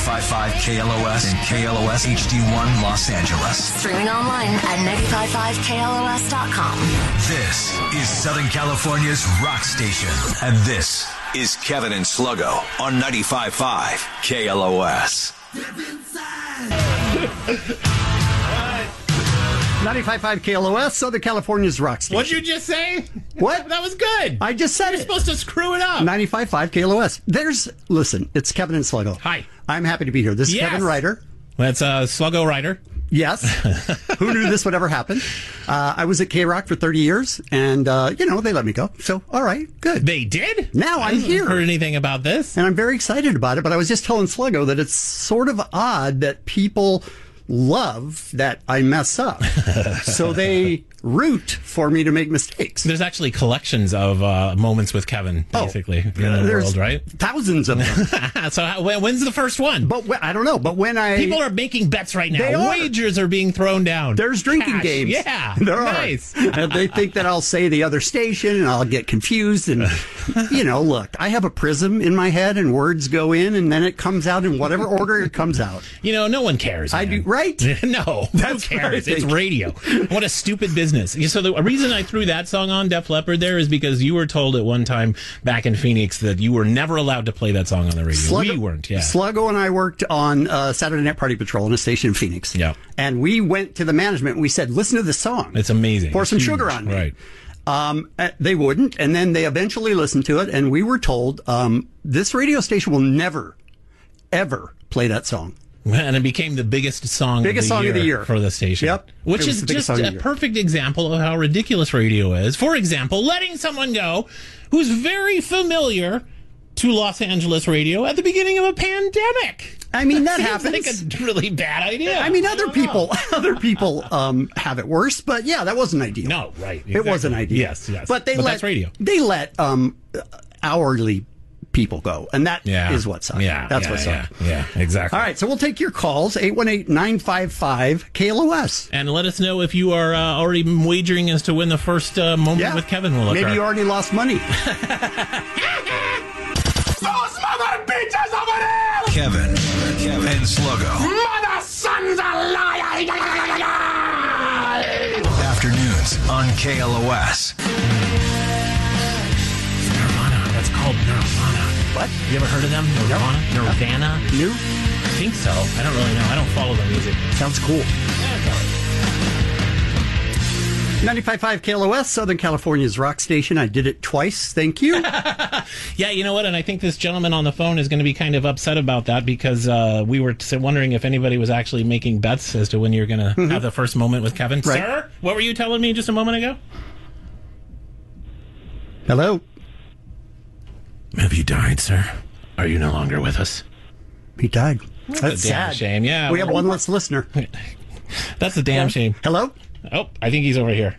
95.5 KLOS and KLOS HD1 Los Angeles. Streaming online at 955KLOS.com. This is Southern California's rock station. And this is Kevin and Sluggo on 95.5 KLOS. 95.5 KLOS, Southern California's rock station. What'd you just say? What? That was good. I just said You're supposed to screw it up. 95.5 KLOS. Listen, it's Kevin and Sluggo. Hi. I'm happy to be here. This is Kevin Ryder. That's Sluggo Ryder. Yes. Who knew this would ever happen? I was at K-Rock for 30 years, and, they let me go. So, all right, good. They did? Now I'm here. I haven't heard anything about this. And I'm very excited about it, but I was just telling Sluggo that it's sort of odd that people love that I mess up. So they root for me to make mistakes. There's actually collections of moments with Kevin, basically, in the world, right? Thousands of them. So when's the first one? But I don't know. But when People are making bets right now. Wagers are being thrown down. There's drinking games. Yeah. There nice. are. And they think that I'll say the other station and I'll get confused. And, look, I have a prism in my head and words go in and then it comes out in whatever order it comes out. No one cares. I do, right? No. That's who cares? It's radio. What a stupid business. So the reason I threw that song on, Def Leppard, there is because you were told at one time back in Phoenix that you were never allowed to play that song on the radio. We weren't, yeah. Sluggo and I worked on Saturday Night Party Patrol in a station in Phoenix. Yeah. And we went to the management and we said, listen to this song. It's amazing. Pour some huge. sugar on me. Right. They wouldn't, and then they eventually listened to it, and we were told this radio station will never, ever play that song. And it became the biggest song of the year for the station. Yep. Which is just a perfect example of how ridiculous radio is. For example, letting someone go who's very familiar to Los Angeles radio at the beginning of a pandemic. I mean, that happens. Like a really bad idea. I mean, other people have it worse, but yeah, that wasn't ideal. No, right. Exactly. It wasn't ideal. Yes. But that's radio. They let hourly people go, and that is what sucks. That's what sucks. Yeah, exactly. All right, so we'll take your calls, 818-955-KLOS. And let us know if you are already wagering as to win the first moment with Kevin will occur. Maybe you already lost money. Those mother bitches over there! Kevin and Sluggo. Mother sons alive! Afternoons on KLOS. That's called Nirvana. What? You ever heard of them? Nirvana? No. Nirvana? New? I think so. I don't really know. I don't follow the music. Sounds cool. 95.5 KLOS, Southern California's rock station. I did it twice. Thank you. Yeah, you know what? And I think this gentleman on the phone is going to be kind of upset about that because we were wondering if anybody was actually making bets as to when you're going to have the first moment with Kevin. Right. Sir, what were you telling me just a moment ago? Hello? Have you died, sir? Are you no longer with us? He died. That's That's a damn sad. shame, yeah. We have one less listener. That's a damn shame. Hello? Oh, I think he's over here.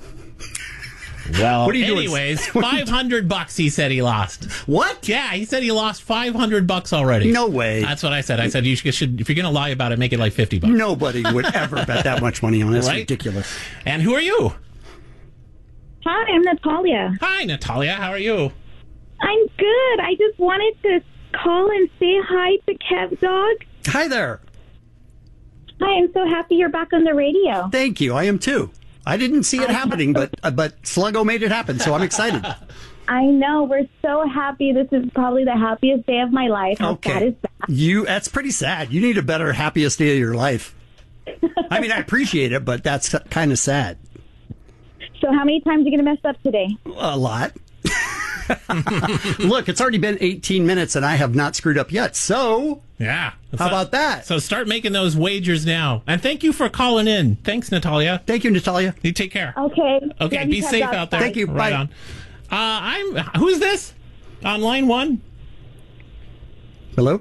Well, What are you doing? anyways, $500 he said he lost. What? Yeah, he said he lost $500 already. No way. That's what I said. I said you should if you're going to lie about it, make it like $50. Nobody would ever bet that much money on this. Right? Ridiculous. And who are you? Hi, I'm Natalia. Hi, Natalia. How are you? I'm good. I just wanted to call and say hi to Kev Dog. Hi there. Hi, I'm so happy you're back on the radio. Thank you. I am too. I didn't see it happening, but Sluggo made it happen, so I'm excited. I know. We're so happy. This is probably the happiest day of my life. How sad is that? That's pretty sad. You need a better, happiest day of your life. I mean, I appreciate it, but that's kind of sad. So how many times are you going to mess up today? A lot. Look, it's already been 18 minutes and I have not screwed up yet. So, yeah. How about that? So start making those wagers now. And thank you for calling in. Thanks, Natalia. Thank you, Natalia. You take care. Okay. Okay, be safe out there. Thank you. Right Bye. on. Who's this? On line one? Hello?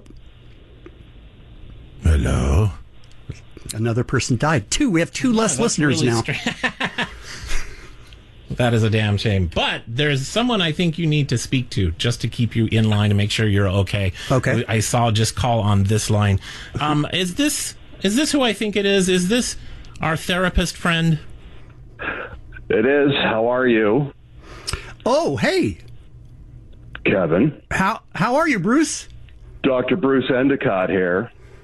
Hello? Another person died. We have two less listeners really now. That is a damn shame. But there's someone I think you need to speak to just to keep you in line to make sure you're okay. Okay. I saw just call on this line. Is this who I think it is? Is this our therapist friend? It is. How are you? Oh, hey. Kevin. How are you, Bruce? Dr. Bruce Endicott here.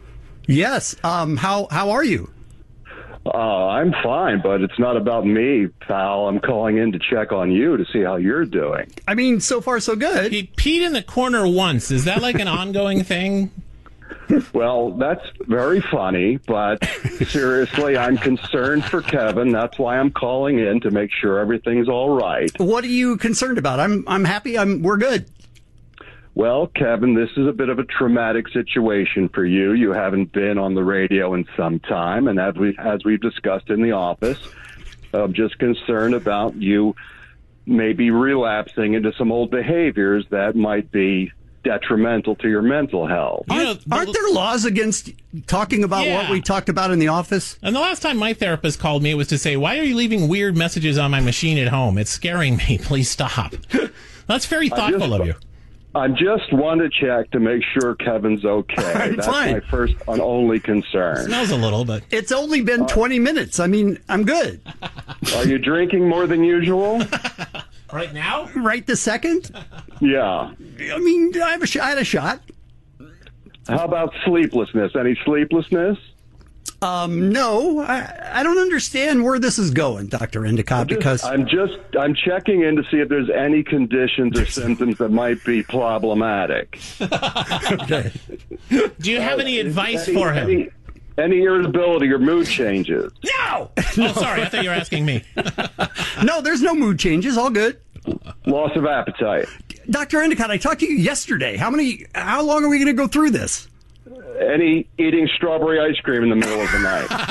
Yes. How are you? I'm fine, but it's not about me, pal. I'm calling in to check on you to see how you're doing. I mean, so far so good. He peed in the corner once. Is that like an ongoing thing? Well, that's very funny, but seriously, I'm concerned for Kevin. That's why I'm calling in to make sure everything's all right. What are you concerned about? I'm happy. We're good. Well, Kevin, this is a bit of a traumatic situation for you. You haven't been on the radio in some time, and as we've discussed in the office, I'm just concerned about you maybe relapsing into some old behaviors that might be detrimental to your mental health. Aren't there laws against talking about what we talked about in the office? And the last time my therapist called me, it was to say, why are you leaving weird messages on my machine at home? It's scaring me. Please stop. That's very thoughtful of you. I just want to check to make sure Kevin's okay. That's fine. my first and only concern. Smells a little, but It's only been 20 minutes. I mean, I'm good. Are you drinking more than usual? right now? Right this second? Yeah. I mean, I had a shot. How about sleeplessness? Any sleeplessness? No, I don't understand where this is going, Dr. Endicott, because I'm checking in to see if there's any conditions or symptoms that might be problematic. okay. Do you have any advice for him? Any irritability or mood changes? No! Oh, sorry. I thought you were asking me. No, there's no mood changes. All good. Loss of appetite. Dr. Endicott, I talked to you yesterday. How long are we going to go through this? Any eating strawberry ice cream in the middle of the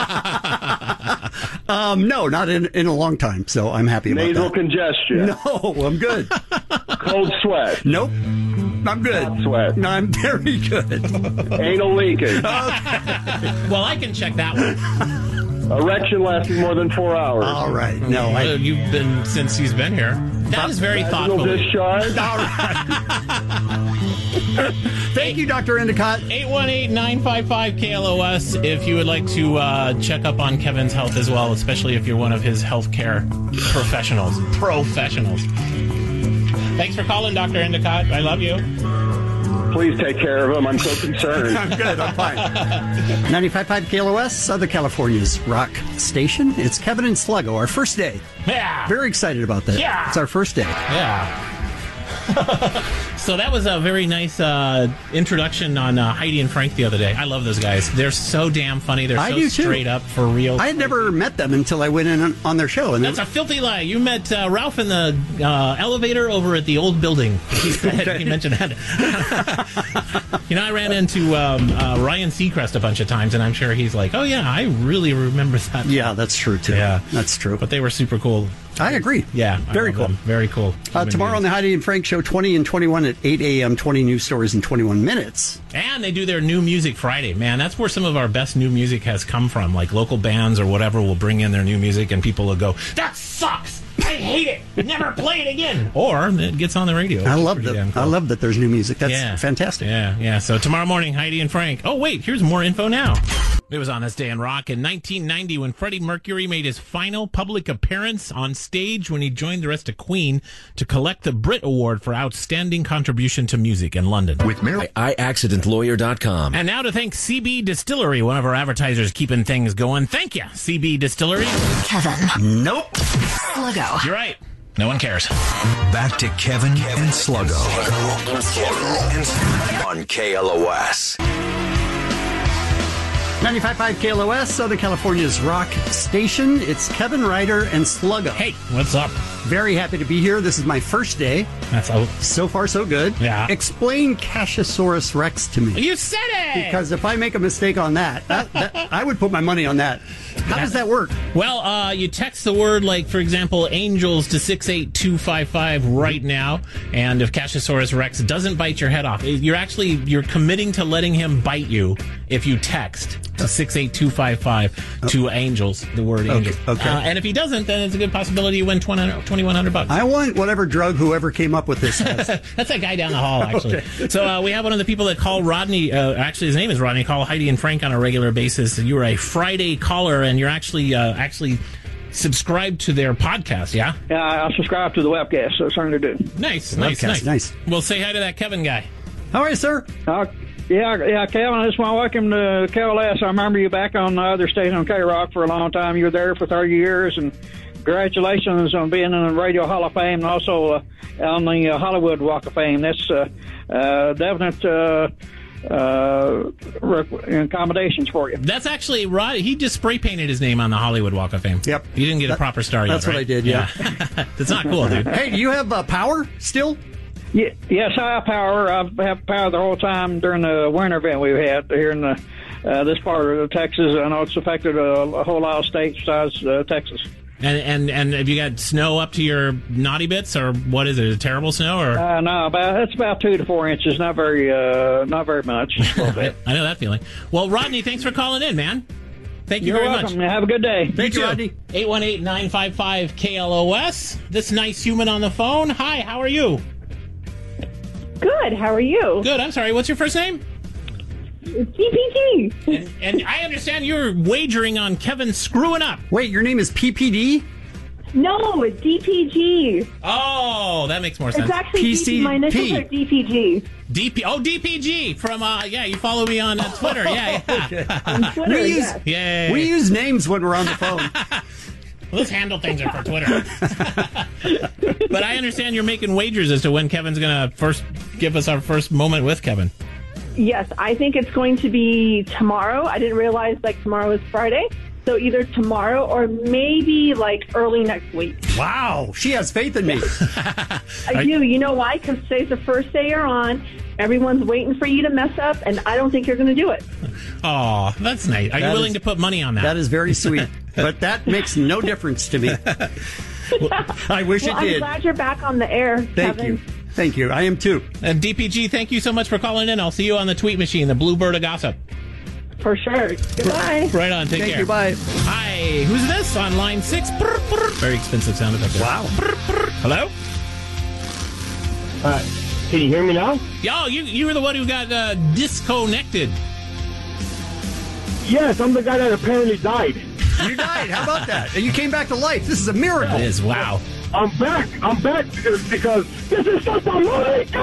night? No, not in a long time, so I'm happy about Nasal that. congestion? No, I'm good. Cold sweat? Nope. I'm good. Hot sweat? No, I'm very good. Anal leakage? Well, I can check that one. Erection lasting more than 4 hours? All right. No, You've been since he's been here. That is very Vaginal thoughtful. discharge? All right. Thank you, Dr. Endicott. 818-955-KLOS if you would like to check up on Kevin's health as well, especially if you're one of his healthcare professionals. Thanks for calling, Dr. Endicott. I love you. Please take care of him. I'm so concerned. I'm good. I'm fine. 95.5 KLOS, Southern California's rock station. It's Kevin and Sluggo, our first day. Yeah. Very excited about that. Yeah. It's our first day. Yeah. So that was a very nice introduction on Heidi and Frank the other day. I love those guys. They're so damn funny. They're I so do too. straight up, for real. I had never met them until I went in on their show. And That's a filthy lie. You met Ralph in the elevator over at the old building. He said, he mentioned that. I ran into Ryan Seacrest a bunch of times, and I'm sure he's like, oh, yeah, I really remember that. Yeah, that's true, too. Yeah. That's true. But they were super cool. I agree. Yeah. Very cool. Very cool. Tomorrow on the Heidi and Frank Show, 20 and 21 at 8 a.m., 20 news stories in 21 minutes. And they do their New Music Friday. Man, that's where some of our best new music has come from. Like local bands or whatever will bring in their new music, and people will go, that sucks! I hate it! Never play it again! Or it gets on the radio. I love that. Cool. I love that there's new music. That's fantastic. Yeah. So tomorrow morning, Heidi and Frank. Oh, wait, here's more info now. It was on this day in rock in 1990 when Freddie Mercury made his final public appearance on stage when he joined the rest of Queen to collect the Brit Award for Outstanding Contribution to Music in London. With Mary, iAccidentLawyer.com. And now to thank CB Distillery, one of our advertisers keeping things going. Thank you, CB Distillery. Kevin. Nope. Sluggo. You're right. No one cares. Back to Kevin and Sluggo on KLOS. 95.5 KLOS, Southern California's rock station. It's Kevin Ryder and Sluggo. Hey, what's up? Very happy to be here. This is my first day. That's out. So far, so good. Yeah. Explain Cassisaurus Rex to me. You said it! Because if I make a mistake on that, I would put my money on that. How does that work? Well, you text the word, like, for example, angels to 68255 right now, and if Cassisaurus Rex doesn't bite your head off, you're committing to letting him bite you if you text to 68255 to angels, the word angel. Okay. And if he doesn't, then it's a good possibility you win $2,100. I want whatever drug whoever came up with this has. That's that guy down the hall, actually. Okay. So we have one of the people that call Rodney, actually his name is Rodney, call Heidi and Frank on a regular basis. You are a Friday caller, and you're actually subscribed to their podcast, yeah? Yeah, I subscribe to the webcast, so it's something to do. Nice. Nice. Well, say hi to that Kevin guy. How are you, sir? Yeah, Kevin, I just want to welcome to KLS. I remember you back on the other station on K-Rock for a long time. You were there for 30 years, and congratulations on being in the Radio Hall of Fame and also on the Hollywood Walk of Fame. That's definite accommodations for you. That's actually Rod. He just spray painted his name on the Hollywood Walk of Fame. Yep. You didn't get a proper star yet. That's what right? I did. Yeah. That's not cool, dude. Hey, do you have power still? Yes, I have power. I've had power the whole time during the winter event we've had here in this part of Texas. I know it's affected a whole lot of states besides Texas. And have you got snow up to your naughty bits, or what is it? Is it terrible snow, or no? It's about 2 to 4 inches. Not very much. I know that feeling. Well, Rodney, thanks for calling in, man. Thank you You're very welcome. much. Have a good day. Thank you, Rodney. 818-955-KLOS. This nice human on the phone. Hi, how are you? Good. How are you? Good. I'm sorry. What's your first name? PPG. And I understand you're wagering on Kevin screwing up. Wait, your name is PPD? No, it's DPG. Oh, that makes more sense. It's actually PCP. my initials are DPG. DPG from you follow me on Twitter. Yeah. On Twitter, Yeah. We use names when we're on the phone. Those handle things are for Twitter. But I understand you're making wagers as to when Kevin's going to first give us our first moment with Kevin. Yes, I think it's going to be tomorrow. I didn't realize tomorrow is Friday. So either tomorrow or maybe early next week. Wow, she has faith in me. I do. You know why? Because today's the first day you're on. Everyone's waiting for you to mess up, and I don't think you're going to do it. Oh, that's nice. Are you willing to put money on that? That is very sweet. But that makes no difference to me. I wish it did. I'm glad you're back on the air, Kevin. Thank you. I am too. And DPG, thank you so much for calling in. I'll see you on the tweet machine, the Bluebird of Gossip. For sure. Goodbye. Right on. Take care. Thank you. Bye. Hi. Who's this on line 6? Very expensive sound effect. Wow. Hello? Can you hear me now? Yo, you were the one who got disconnected. Yes, I'm the guy that apparently died. You died. How about that? And you came back to life. This is a miracle. It is. Wow. I'm back because this is Santa Monica!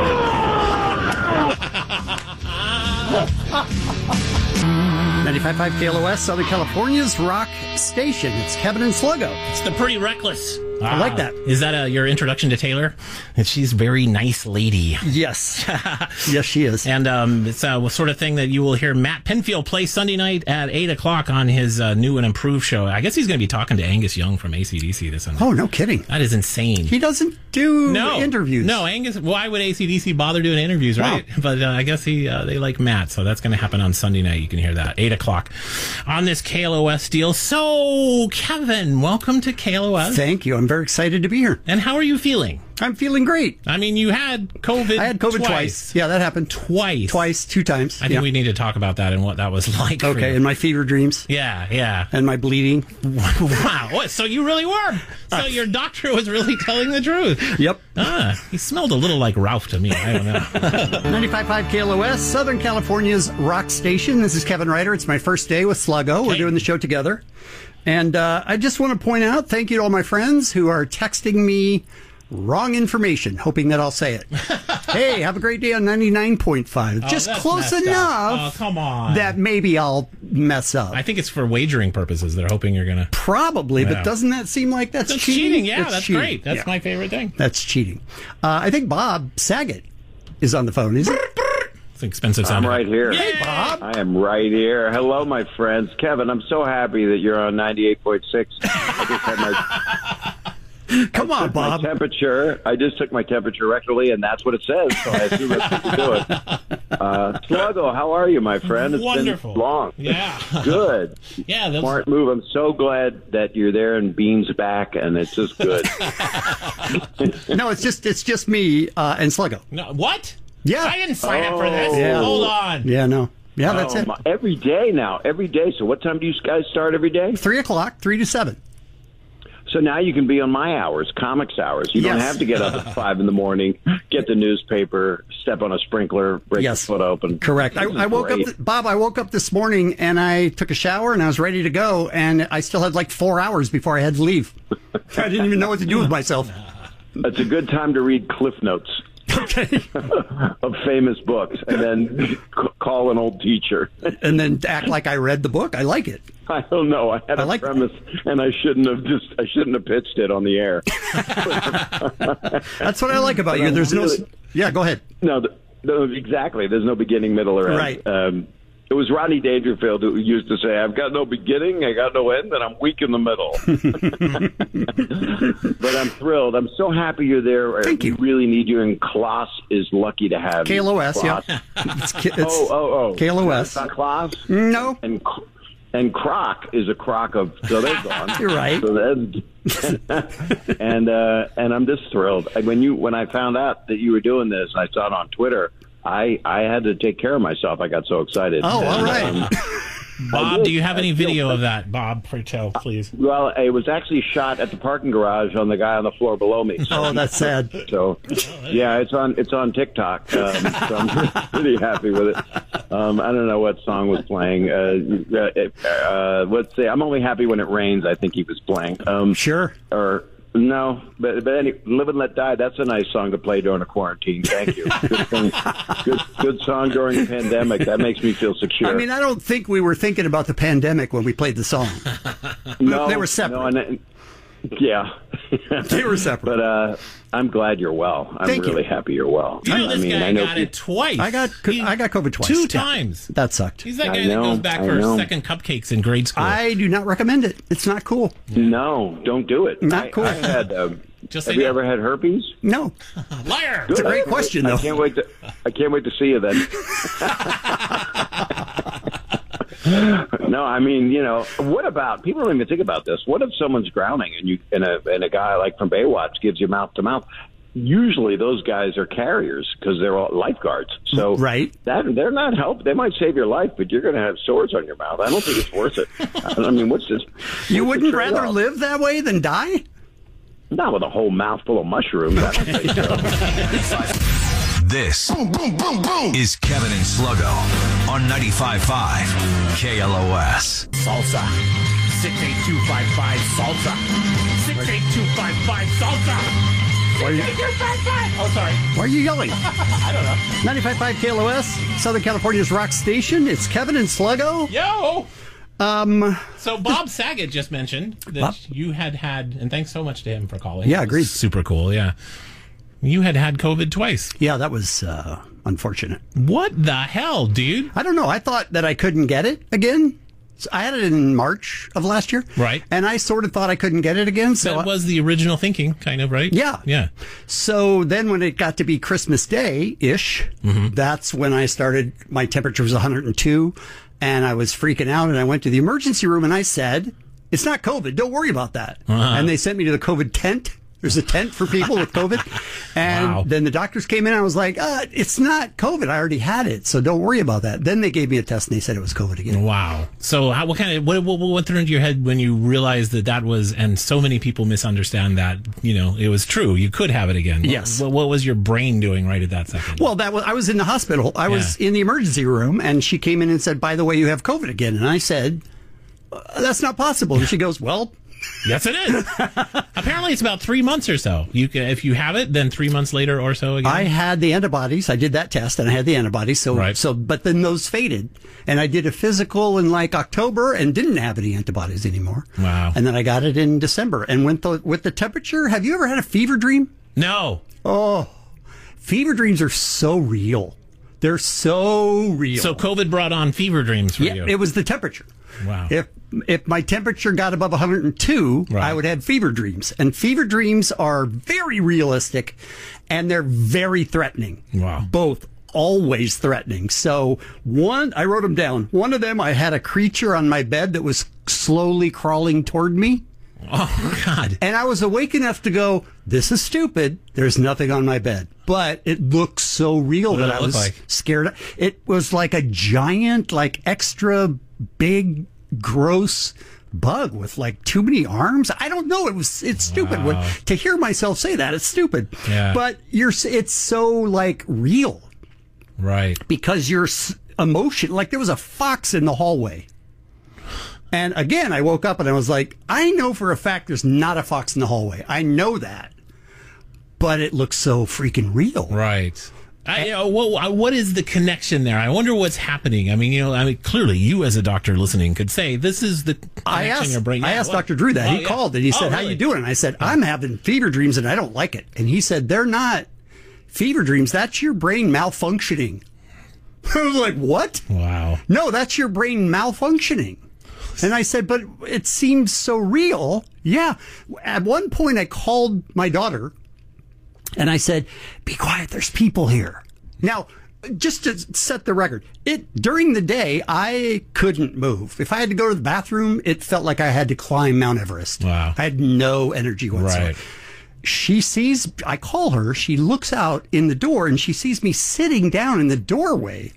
95.5 KLOS, Southern California's rock station. It's Kevin and Sluggo. It's the Pretty Reckless. I like that. Is that your introduction to Taylor? She's a very nice lady. Yes. Yes, she is. And it's a sort of thing that you will hear Matt Pinfield play Sunday night at 8 o'clock on his new and improved show. I guess he's going to be talking to Angus Young from AC/DC this Sunday. Oh, no kidding. That is insane. He doesn't do interviews. No, Angus, why would AC/DC bother doing interviews, right? Wow. But I guess they like Matt, so that's going to happen on Sunday night. You can hear that, 8 o'clock on this KLOS deal. So, Kevin, welcome to KLOS. Thank you. I'm very excited to be here. And how are you feeling? I'm feeling great. I mean, you had COVID. I had COVID twice. Yeah, that happened. Twice, 2 times. I think we need to talk about that and what that was like. Okay, and my fever dreams. Yeah. And my bleeding. Wow. What? So you really were. So your doctor was really telling the truth. Yep. He smelled a little like Ralph to me. I don't know. 95.5 KLOS, Southern California's rock station. This is Kevin Ryder. It's my first day with Sluggo. We're doing the show together. And I just want to point out, thank you to all my friends who are texting me wrong information, hoping that I'll say it. Hey, have a great day on 99.5. Just close enough. Oh, come on. That maybe I'll mess up. I think it's for wagering purposes. They're hoping you're going to. Probably, but doesn't that seem like that's cheating? Yeah, that's cheating. Great. That's my favorite thing. That's cheating. I think Bob Saget is on the phone, is it? It's an expensive sound. I'm right here. Hey, Bob. I am right here. Hello, my friends. Kevin, I'm so happy that you're on 98.6. I just had my... Come on, Bob. I just took my temperature rectally, and that's what it says, so I assume that's what you're doing. Sluggo, how are you, my friend? It's wonderful. Been long. Yeah. Good. Yeah. Smart move. I'm so glad that you're there and Bean's back, and it's just good. No, it's just me and Sluggo. No, what? Yeah. I didn't sign up for this. Yeah. Hold on. Yeah, no. Yeah, that's it. Every day now. Every day. So what time do you guys start every day? 3 o'clock, 3 to 7. So now you can be on my hours, comics hours. You don't have to get up at 5 in the morning, get the newspaper, step on a sprinkler, break your foot open. Correct. I woke up, Bob, I woke up this morning and I took a shower and I was ready to go, and I still had 4 hours before I had to leave. I didn't even know what to do with myself. It's a good time to read Cliff Notes. Okay. of famous books, and then call an old teacher. And then act like I read the book. I like it. I don't know. I had a premise, and I shouldn't have pitched it on the air. That's what I like about you. There's no. Yeah, go ahead. No, exactly. There's no beginning, middle, or end. Right. It was Rodney Dangerfield who used to say, "I've got no beginning, I got no end, and I'm weak in the middle." But I'm thrilled. I'm so happy you're there. Thank you. We really need you, and Klaas is lucky to have you. KLOS, Klaas. yeah. It's KLOS. KLOS. Klaas? No. And Croc is a crock of, so they're gone. You're right. So and I'm just thrilled. When I found out that you were doing this, and I saw it on Twitter, I had to take care of myself. I got so excited. Oh, all right. Bob, do you have any video of that? Bob, tell, please. Well, it was actually shot at the parking garage on the guy on the floor below me. Oh, that's sad. So, yeah, it's on TikTok. So I'm pretty happy with it. I don't know what song was playing. Let's say I'm only happy when it rains. I think he was playing. Sure. Or. No, but anyway, Live and Let Die, that's a nice song to play during a quarantine. Thank you. Good song during the pandemic. That makes me feel secure. I mean, I don't think we were thinking about the pandemic when we played the song. No, they were separate. No, yeah. They were separate. But I'm glad you're well. I'm really happy you're well. You know, this guy got it twice. I got COVID twice. 2 times. That sucked. He's that guy that goes back for second cupcakes in grade school. I do not recommend it. It's not cool. No, don't do it. Not cool. I had, have you ever had herpes? No. Liar. It's a great question, though. I can't wait to see you then. No, I mean, what about, people don't even think about this. What if someone's drowning and a guy like from Baywatch gives you mouth to mouth? Usually those guys are carriers because they're all lifeguards. So right. They're not help. They might save your life, but you're going to have sores on your mouth. I don't think it's worth it. I mean, what's this? You wouldn't rather live that way than die? Not with a whole mouthful of mushrooms. I don't think so. This is Kevin and Sluggo on 95.5 KLOS. Salsa. 68255 Salsa. 68255 Salsa. 68255. Oh, sorry. Why are you yelling? I don't know. 95.5 KLOS, Southern California's rock station. It's Kevin and Sluggo. Yo! So Bob Saget just mentioned that you had, and thanks so much to him for calling. Yeah, agreed. Super cool, yeah. You had COVID twice. Yeah, that was unfortunate. What the hell, dude? I don't know. I thought that I couldn't get it again. So I had it in March of last year. Right. And I sort of thought I couldn't get it again. So that was the original thinking, kind of, right? Yeah. Yeah. So then when it got to be Christmas Day-ish, that's when I started, my temperature was 102, and I was freaking out, and I went to the emergency room, and I said, it's not COVID. Don't worry about that. And they sent me to the COVID tent. There's a tent for people with COVID. And then the doctors came in and I was like, it's not COVID. I already had it. So don't worry about that. Then they gave me a test and they said it was COVID again. Wow. So what went through into your head when you realized that was, and so many people misunderstand that, it was true. You could have it again. Yes. What was your brain doing right at that second? Well, I was in the hospital. I was in the emergency room and she came in and said, by the way, you have COVID again. And I said, that's not possible. And she goes, well, yes, it is. Apparently, it's about 3 months or so. You can, if you have it, then 3 months later or so again. I had the antibodies. I did that test, and I had the antibodies. But then those faded, and I did a physical in October and didn't have any antibodies anymore. Wow! And then I got it in December. And with the temperature, have you ever had a fever dream? No. Oh, fever dreams are so real. They're so real. So COVID brought on fever dreams for you. It was the temperature. Wow. If my temperature got above 102, I would have fever dreams. And fever dreams are very realistic, and they're very threatening. Wow. Both always threatening. So I wrote them down. One of them, I had a creature on my bed that was slowly crawling toward me. Oh, God. And I was awake enough to go, this is stupid. There's nothing on my bed. But it looked so real that I was scared. It was like a giant, extra big, gross bug with too many arms. I don't know. It's stupid. Wow. To hear myself say that, it's stupid. Yeah. But it's so real. Right. Because your emotion, there was a fox in the hallway. And again, I woke up and I was like, I know for a fact there's not a fox in the hallway. I know that. but it looks so freaking real. Right. What is the connection there? I wonder what's happening. I mean, clearly you as a doctor listening could say this is the connection in your brain. I asked Dr. Drew that. He called and he said, "How you doing?" And I said, "I'm having fever dreams and I don't like it." And he said, "They're not fever dreams. That's your brain malfunctioning." I was like, "What?" Wow. No, that's your brain malfunctioning. And I said, "But it seems so real." Yeah. At one point I called my daughter and I said, "Be quiet, there's people here." Now, just to set the record, during the day, I couldn't move. If I had to go to the bathroom, it felt like I had to climb Mount Everest. Wow. I had no energy whatsoever. Right. She sees, I call her, she looks out in the door and she sees me sitting down in the doorway.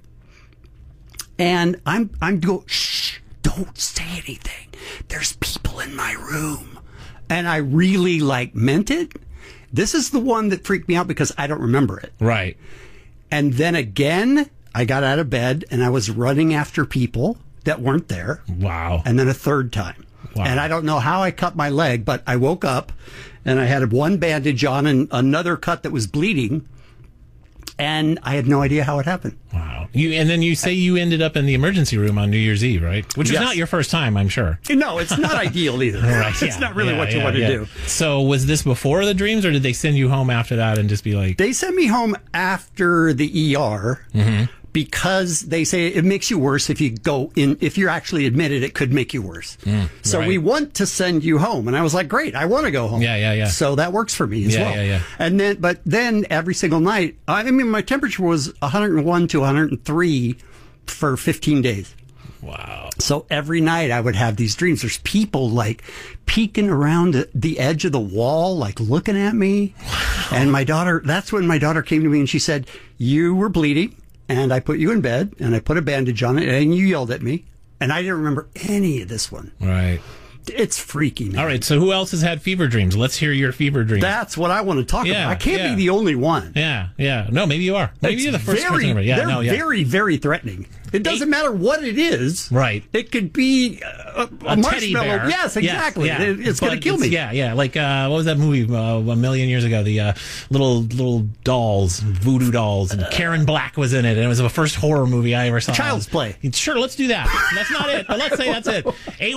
And I'm go, "Shh, don't say anything. There's people in my room." And I really meant it. This is the one that freaked me out because I don't remember it. Right. And then again, I got out of bed and I was running after people that weren't there. Wow. And then a third time. Wow. And I don't know how I cut my leg, but I woke up and I had one bandage on and another cut that was bleeding. And I had no idea how it happened. Wow. And then you say you ended up in the emergency room on New Year's Eve, right? Which is not your first time, I'm sure. No, it's not ideal either. Right. It's not really what you want to do. So was this before the dreams, or did they send you home after that and just be like... They sent me home after the ER because they say it makes you worse if you go in. If you're actually admitted, it could make you worse. So we want to send you home. And I was like, great, I want to go home. Yeah. So that works for me as well. Yeah. And but then every single night, I mean, my temperature was 101 to 103 for 15 days. Wow. So every night I would have these dreams. There's people peeking around the edge of the wall, looking at me. Wow. And that's when my daughter came to me and she said, "You were bleeding. And I put you in bed, and I put a bandage on it, and you yelled at me. And I didn't remember any of this one." Right. It's freaky, man. All right, so who else has had fever dreams? Let's hear your fever dreams. That's what I want to talk about. I can't be the only one. Yeah. No, maybe you are. Maybe you're the first person ever. They're very, very threatening. It doesn't matter what it is. Right. It could be a teddy marshmallow. bear. Yes, exactly. Yeah. It's going to kill me. Yeah. Like, what was that movie a million years ago? The little dolls, voodoo dolls, and Karen Black was in it. And it was the first horror movie I ever saw. Child's Play. Sure, let's do that. That's not it, but let's say that's it.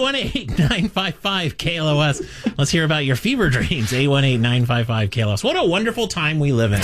818-955-KLOS. Let's hear about your fever dreams. 818-955-KLOS. What a wonderful time we live in.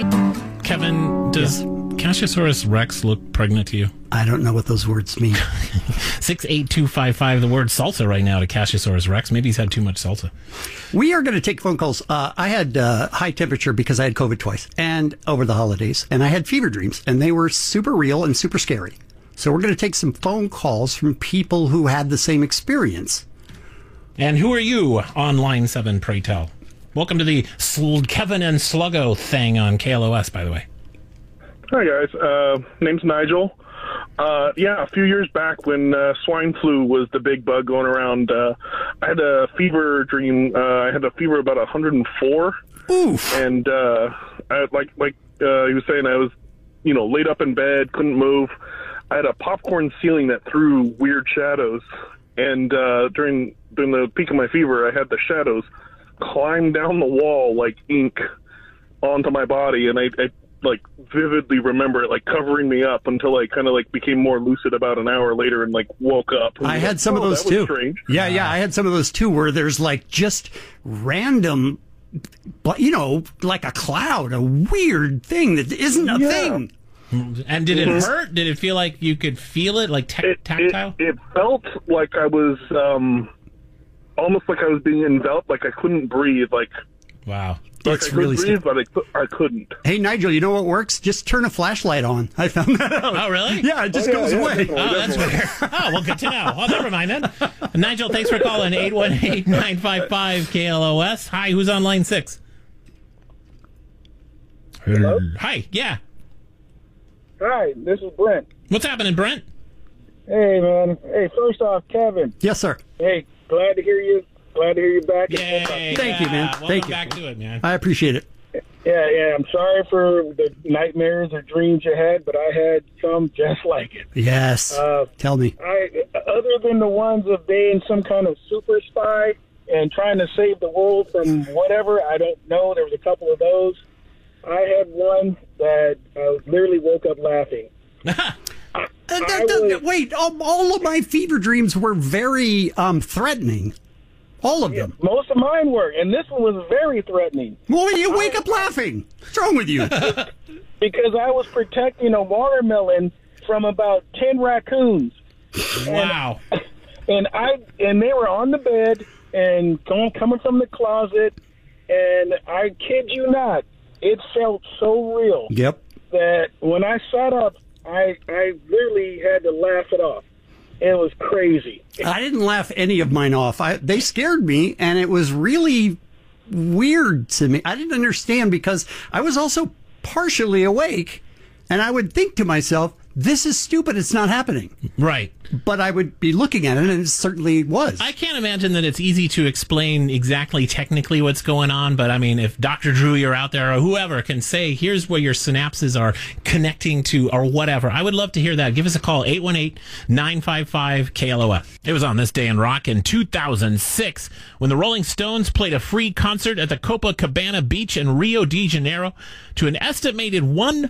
Kevin, does Cassiusaurus Rex look pregnant to you? I don't know what those words mean. 68255, the word salsa right now to Cassiusaurus Rex. Maybe he's had too much salsa. We are going to take phone calls. I had high temperature because I had COVID twice and over the holidays, and I had fever dreams, and they were super real and super scary. So we're going to take some phone calls from people who had the same experience. And who are you on line 7, pray tell? Welcome to the Kevin and Sluggo thing on KLOS, by the way. Hi, guys. Name's Nigel. A few years back when swine flu was the big bug going around, I had a fever dream. I had a fever about 104. Oof. And I, like he was saying, I was, laid up in bed, couldn't move. I had a popcorn ceiling that threw weird shadows. And during the peak of my fever, I had the shadows climb down the wall like ink onto my body, and I vividly remember it covering me up until I kind of became more lucid about an hour later and woke up. I had some of those too. Strange. Yeah, I had some of those too, where there's just random, like a cloud, a weird thing that isn't a thing. And did it hurt? Did it feel like you could feel it, tactile? It felt like I was almost like I was being enveloped, like I couldn't breathe. Wow. It's really breathe, but I couldn't. Hey, Nigel, you know what works? Just turn a flashlight on. I found that out. Oh, really? Yeah, it just goes away. That's weird. Oh, well, good to know. Oh, never mind then. Nigel, thanks for calling. 818-955-KLOS. Hi, who's on line 6? Hello? Hi, yeah. Hi, this is Brent. What's happening, Brent? Hey, man. Hey, first off, Kevin. Yes, sir. Hey, glad to hear you. Glad to hear you back. Yay, Thank you, man. Welcome back to it, man. I appreciate it. Yeah. I'm sorry for the nightmares or dreams you had, but I had some just like it. Yes. Tell me. Other than the ones of being some kind of super spy, and trying to save the world from whatever. I don't know. There was a couple of those. I had one that I literally woke up laughing. Wait, all of my fever dreams were very threatening. All of them. Most of mine were, and this one was very threatening. Well, you wake up laughing. What's wrong with you? Because I was protecting a watermelon from about 10 raccoons. Wow. And they were on the bed and coming from the closet, and I kid you not, it felt so real. Yep. That when I sat up, I literally had to laugh it off. It was crazy. I didn't laugh any of mine off. They scared me, and it was really weird to me. I didn't understand because I was also partially awake, and I would think to myself, this is stupid. It's not happening. Right. But I would be looking at it, and it certainly was. I can't imagine that it's easy to explain exactly technically what's going on, but I mean, if Dr. Drew, you're out there, or whoever can say, here's where your synapses are connecting to, or whatever, I would love to hear that. Give us a call, 818-955-KLOF. It was on this day in rock in 2006 when the Rolling Stones played a free concert at the Copacabana Beach in Rio de Janeiro to an estimated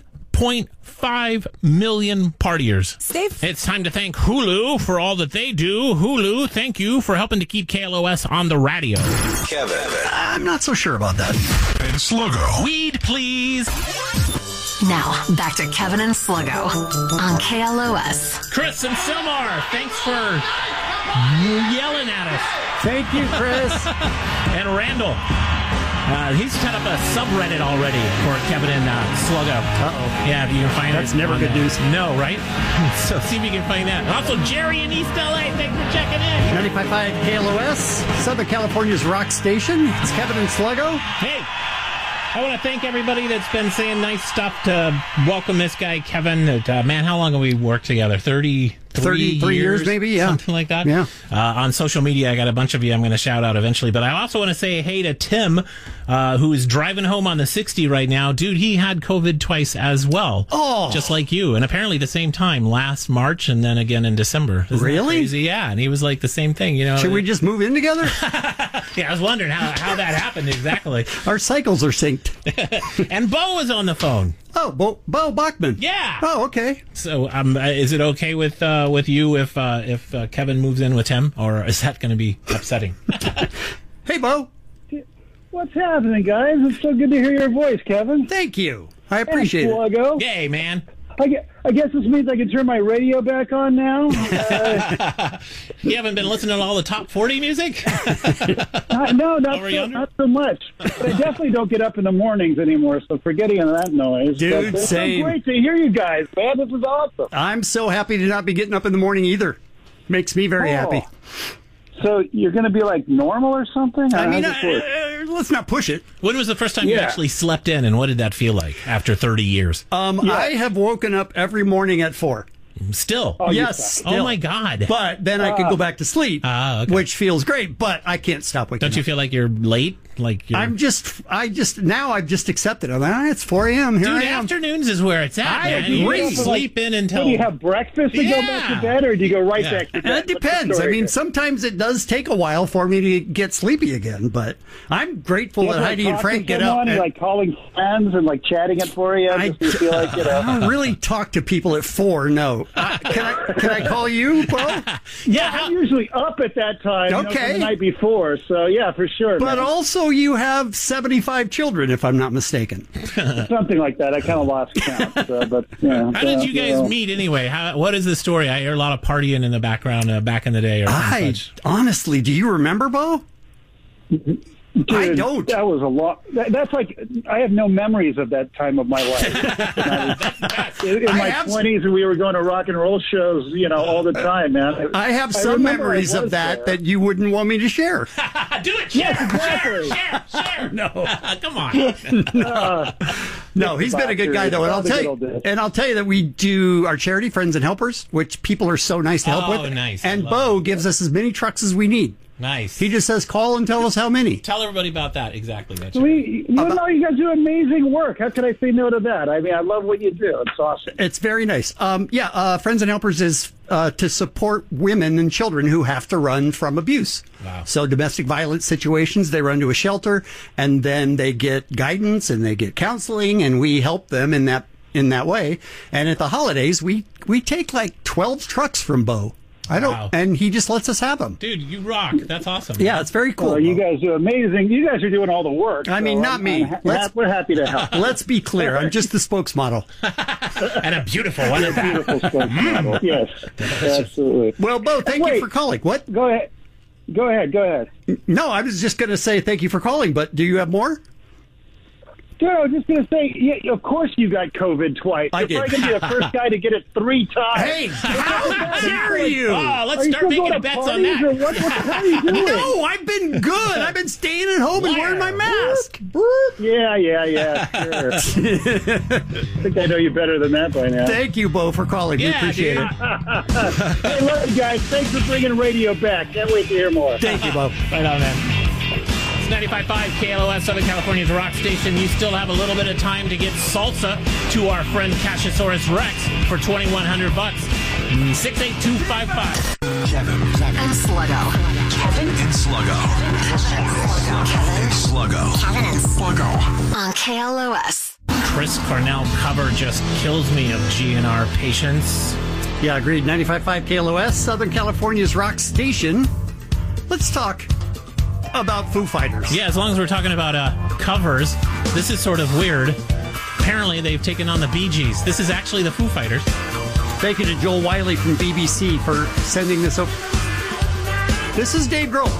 1.5 million partiers. Steve? It's time to thank Hulu for all that they do. Hulu, thank you for helping to keep KLOS on the radio. Kevin. I'm not so sure about that. And Sluggo. Weed, please. Now, back to Kevin and Sluggo on KLOS. Chris and Silmar, thanks for yelling at us. Thank you, Chris. And Randall. He's set up a subreddit already for Kevin and Sluggo. Uh-oh. Yeah, if you can find That's it. never good news. No, right? So see if you can find that. Also, Jerry in East LA, thanks for checking in. 95.5 KLOS, Southern California's rock station. It's Kevin and Sluggo. Hey, I want to thank everybody that's been saying nice stuff to welcome this guy, Kevin. Man, how long have we worked together? 33 years maybe, yeah. Something like that. Yeah. On social media, I got a bunch of you I'm going to shout out eventually. But I also want to say hey to Tim, who is driving home on the 60 right now. Dude, he had COVID twice as well. Oh. Just like you. And apparently the same time, last March and then again in December. Isn't Really? that crazy? Yeah. And he was like the same thing. You know. Should we just move in together? Yeah, I was wondering how that happened exactly. Our cycles are synced. And Bo was on the phone. Oh, Bo Bachman. Yeah. Oh, okay. So, is it okay with you if Kevin moves in with Tim, or is that going to be upsetting? Hey, Bo. What's happening, guys? It's so good to hear your voice, Kevin. Thank you. I appreciate it. Sluggo. Yay, man. I guess this means I can turn my radio back on now. You haven't been listening to all the top 40 music? No, not so much. But I definitely don't get up in the mornings anymore, so forgetting that noise. Dude, it's same. so great to hear you guys, man. This is awesome. I'm so happy to not be getting up in the morning either. Makes me very happy. So you're going to be like normal or something? I mean, let's not push it. When was the first time you actually slept in, and what did that feel like after 30 years? I have woken up every morning at 4. Still? Yes. Still. Oh, my God. But then I can go back to sleep, okay. which feels great, but I can't stop waking up. Don't you feel like you're late? Like you're... I've just accepted it. I'm like, it's 4 a.m. Here I am. Afternoons is where it's at, man. You sleep in until... Do you have breakfast to go back to bed, or do you go right back to bed? It depends. I mean, sometimes it does take a while for me to get sleepy again, but I'm grateful that Heidi and Frank get up. Like calling friends and like chatting at 4 a.m. I don't really talk to people at 4, no. Can I call you, Bo? Yeah, I'm usually up at that time. Okay. The night before, so yeah, for sure. But also, you have 75 children, if I'm not mistaken. Something like that. I kind of lost count. But yeah. How did you guys meet anyway? What is the story? I hear a lot of partying in the background back in the day. Honestly, do you remember, Bo? Dude, I don't. That was a lot. That's like, I have no memories of that time of my life. in my 20s, we were going to rock and roll shows, all the time, man. I have some memories of that you wouldn't want me to share. Do it, share. Yes, exactly. Share. No. Come on. No, he's been a good guy, though. And I'll tell you that we do our charity, Friends and Helpers, which people are so nice to help with. Nice. And Bo gives us as many trucks as we need. Nice. He just says, call and tell us how many. Tell everybody about that. Exactly. That's you know, you guys do amazing work. How could I say no to that? I mean, I love what you do. It's awesome. It's very nice. Friends and Helpers is to support women and children who have to run from abuse. Wow. So domestic violence situations, they run to a shelter, and then they get guidance and they get counseling, and we help them in that way. And at the holidays, we take like 12 trucks from Bo. And he just lets us have them. Dude, you rock. That's awesome. Yeah, it's very cool. Well, you guys do amazing. You guys are doing all the work. I mean, not me. We're happy to help. Let's be clear. I'm just the spokesmodel. And a beautiful one. A beautiful spokesmodel. Yes, absolutely. Well, Bo, thank you for calling. What? Go ahead. No, I was just going to say thank you for calling, but do you have more? Dude, I was just going to say, yeah, of course you got COVID twice. I did. You're probably going to be the first guy to get it 3 times. Hey, how dare you? Oh, let's start making bets on that. What the hell are you doing? No, I've been good. I've been staying at home and wearing my mask. Yeah, sure. I think I know you better than that by now. Thank you, Bo, for calling. We appreciate it. Hey, love you guys. Thanks for bringing radio back. Can't wait to hear more. Thank you, Bo. Right on, man. 95.5 KLOS, Southern California's rock station. You still have a little bit of time to get salsa to our friend Cassisaurus Rex for $2,100. 68255. Kevin And Sluggo. and Sluggo. Kevin and Sluggo. Kevin and Sluggo. On KLOS. Chris Cornell cover just kills me of GNR Patience. Yeah, agreed. 95.5 KLOS, Southern California's rock station. Let's talk about Foo Fighters. Yeah, as long as we're talking about covers, this is sort of weird. Apparently, they've taken on the Bee Gees. This is actually the Foo Fighters. Thank you to Joel Wiley from BBC for sending this over. This is Dave Grohl.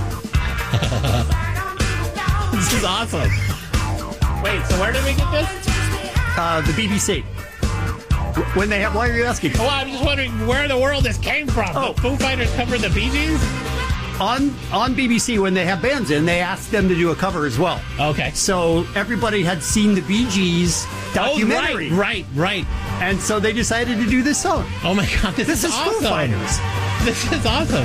This is awesome. Wait, so where did we get this? The BBC. When they have, why are you asking? Well, I'm just wondering where in the world this came from. The Foo Fighters covered the Bee Gees? On BBC, when they have bands in, they ask them to do a cover as well. Okay. So everybody had seen the Bee Gees documentary. Oh, right. And so they decided to do this song. Oh my God, this is awesome. Foo Fighters. This is awesome.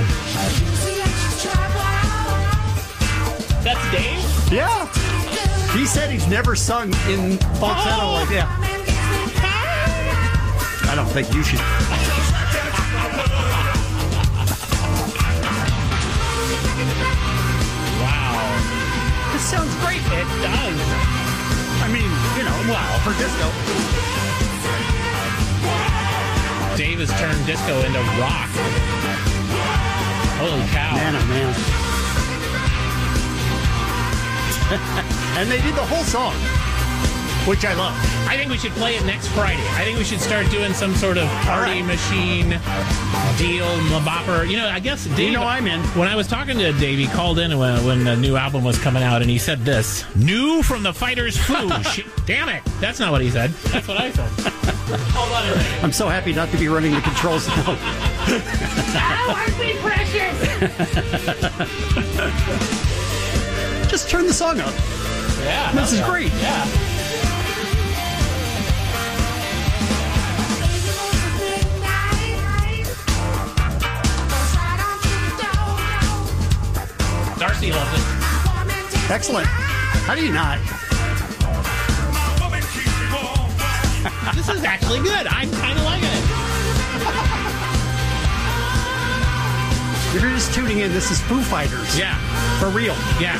That's Dave? Yeah. He said he's never sung in falsetto like that. I don't think you should. This sounds great. It does. I mean, wow, for disco. Dave has turned disco into rock. Holy cow. Man, oh man. And they did the whole song, which I love. I think we should play it next Friday. I think we should start doing some sort of party machine deal, bopper. I guess Dave... I'm in. When I was talking to Dave, he called in when the new album was coming out, and he said this. New from the Fighters Foo. Damn it. That's not what he said. That's what I said. Hold on a minute. I'm so happy not to be running the controls now. Aren't we precious? Just turn the song up. Yeah. This is great. Yeah. Darcy loves it. Excellent. How do you not? This is actually good. I'm kind of liking it. If you're just tuning in, this is Foo Fighters. Yeah. For real. Yeah.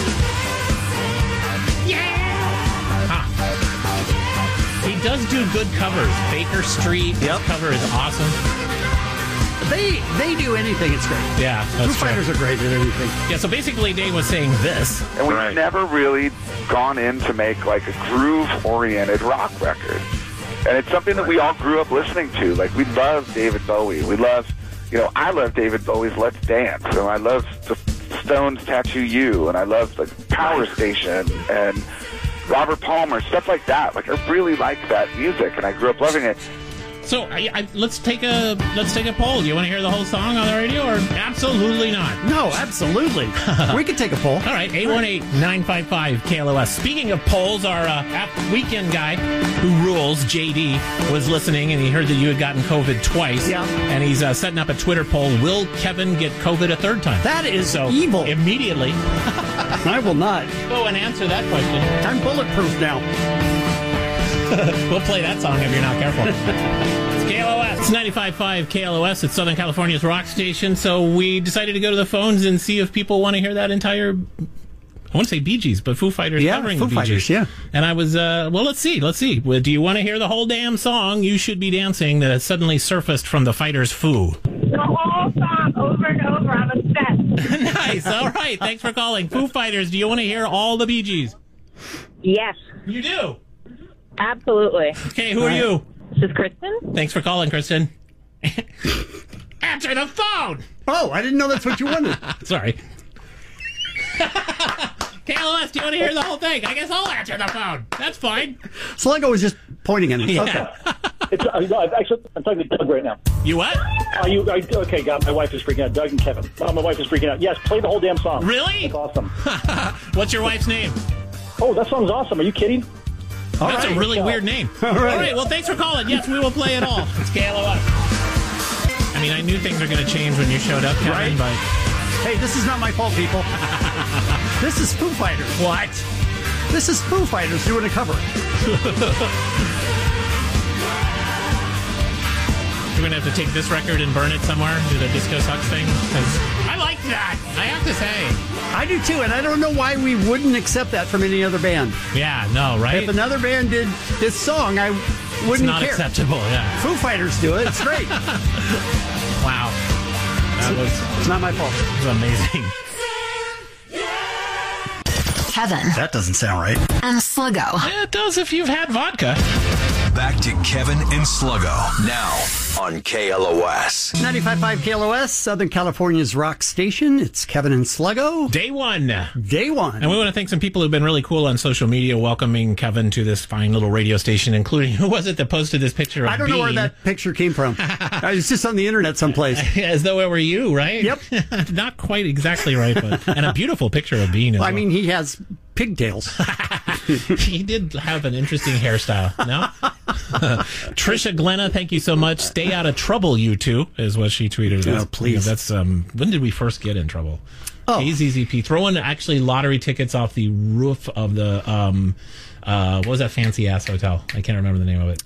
Huh. He does do good covers. Baker Street. His cover is awesome. They do anything, it's great. Yeah, that's Foo Fighters are great at anything. Yeah, so basically Dave was saying this. And we've never really gone in to make like a groove-oriented rock record. And it's something that we all grew up listening to. Like, we love David Bowie. We love, I love David Bowie's Let's Dance. And I love the Stones' Tattoo You. And I love the Power Station and Robert Palmer, stuff like that. Like, I really like that music, and I grew up loving it. So let's take a poll. Do you want to hear the whole song on the radio, or absolutely not? No, absolutely. We could take a poll. All right, 818-955-KLOS. Speaking of polls, our weekend guy who rules, JD, was listening, and he heard that you had gotten COVID twice. Yeah. And he's setting up a Twitter poll. Will Kevin get COVID a third time? That is evil. Immediately. I will not. Go and answer that question. I'm bulletproof now. We'll play that song if you're not careful. It's KLOS. It's 95.5 KLOS. It's Southern California's rock station. So we decided to go to the phones and see if people want to hear that entire, I want to say Bee Gees, but Foo Fighters covering the Bee Gees. Yeah. And I was, let's see. Well, do you want to hear the whole damn song? You Should Be Dancing that has suddenly surfaced from the Fighters' Foo. The whole song over and over. I'm obsessed. Nice. All right. Thanks for calling. Foo Fighters, do you want to hear all the Bee Gees? Yes. You do? Absolutely. Okay, who are you? This is Kristen. Thanks for calling, Kristen. Answer the phone! Oh, I didn't know that's what you wanted. Sorry. KLOS, do you want to hear the whole thing? I guess I'll answer the phone. That's fine. Sluggo was just pointing at me. Yeah. Okay. Actually, I'm talking to Doug right now. You what? Okay, God, my wife is freaking out. Doug and Kevin. My wife is freaking out. Yes, play the whole damn song. Really? That's awesome. What's your wife's name? Oh, that song's awesome. Are you kidding? That's a really weird name. All right, well, thanks for calling. Yes, we will play it all. It's KLOS. I mean, I knew things were going to change when you showed up, Kevin, Right. but... Hey, this is not my fault, people. This is Foo Fighters. What? This is Foo Fighters doing a cover. You're going to have to take this record and burn it somewhere, do the Disco Sucks thing? Because I like that, I have to say. I do too, and I don't know why we wouldn't accept that from any other band. Yeah, no, right? If another band did this song, I wouldn't It's not care. acceptable, yeah. Foo Fighters do it. It's great. Wow. It's not my fault. It was amazing. Kevin That doesn't sound right. and Sluggo. Yeah, it does if you've had vodka. Back to Kevin and Sluggo now on KLOS. 95.5 KLOS, Southern California's rock station. It's Kevin and Sluggo. Day one. Day one. And we want to thank some people who've been really cool on social media welcoming Kevin to this fine little radio station, including, who was it that posted this picture of I don't know where Bean? that picture came from. It's just on the internet someplace. As though it were you, right? Yep. Not quite exactly right, but and a beautiful picture of Bean as well. I mean, he has pigtails. He did have an interesting hairstyle, no? Trisha Glenna, thank you so much. Stay out of trouble, you two, is what she tweeted. Oh, please. That's when did we first get in trouble? Oh. KZZP throwing actually lottery tickets off the roof of the what was that fancy ass hotel? I can't remember the name of it.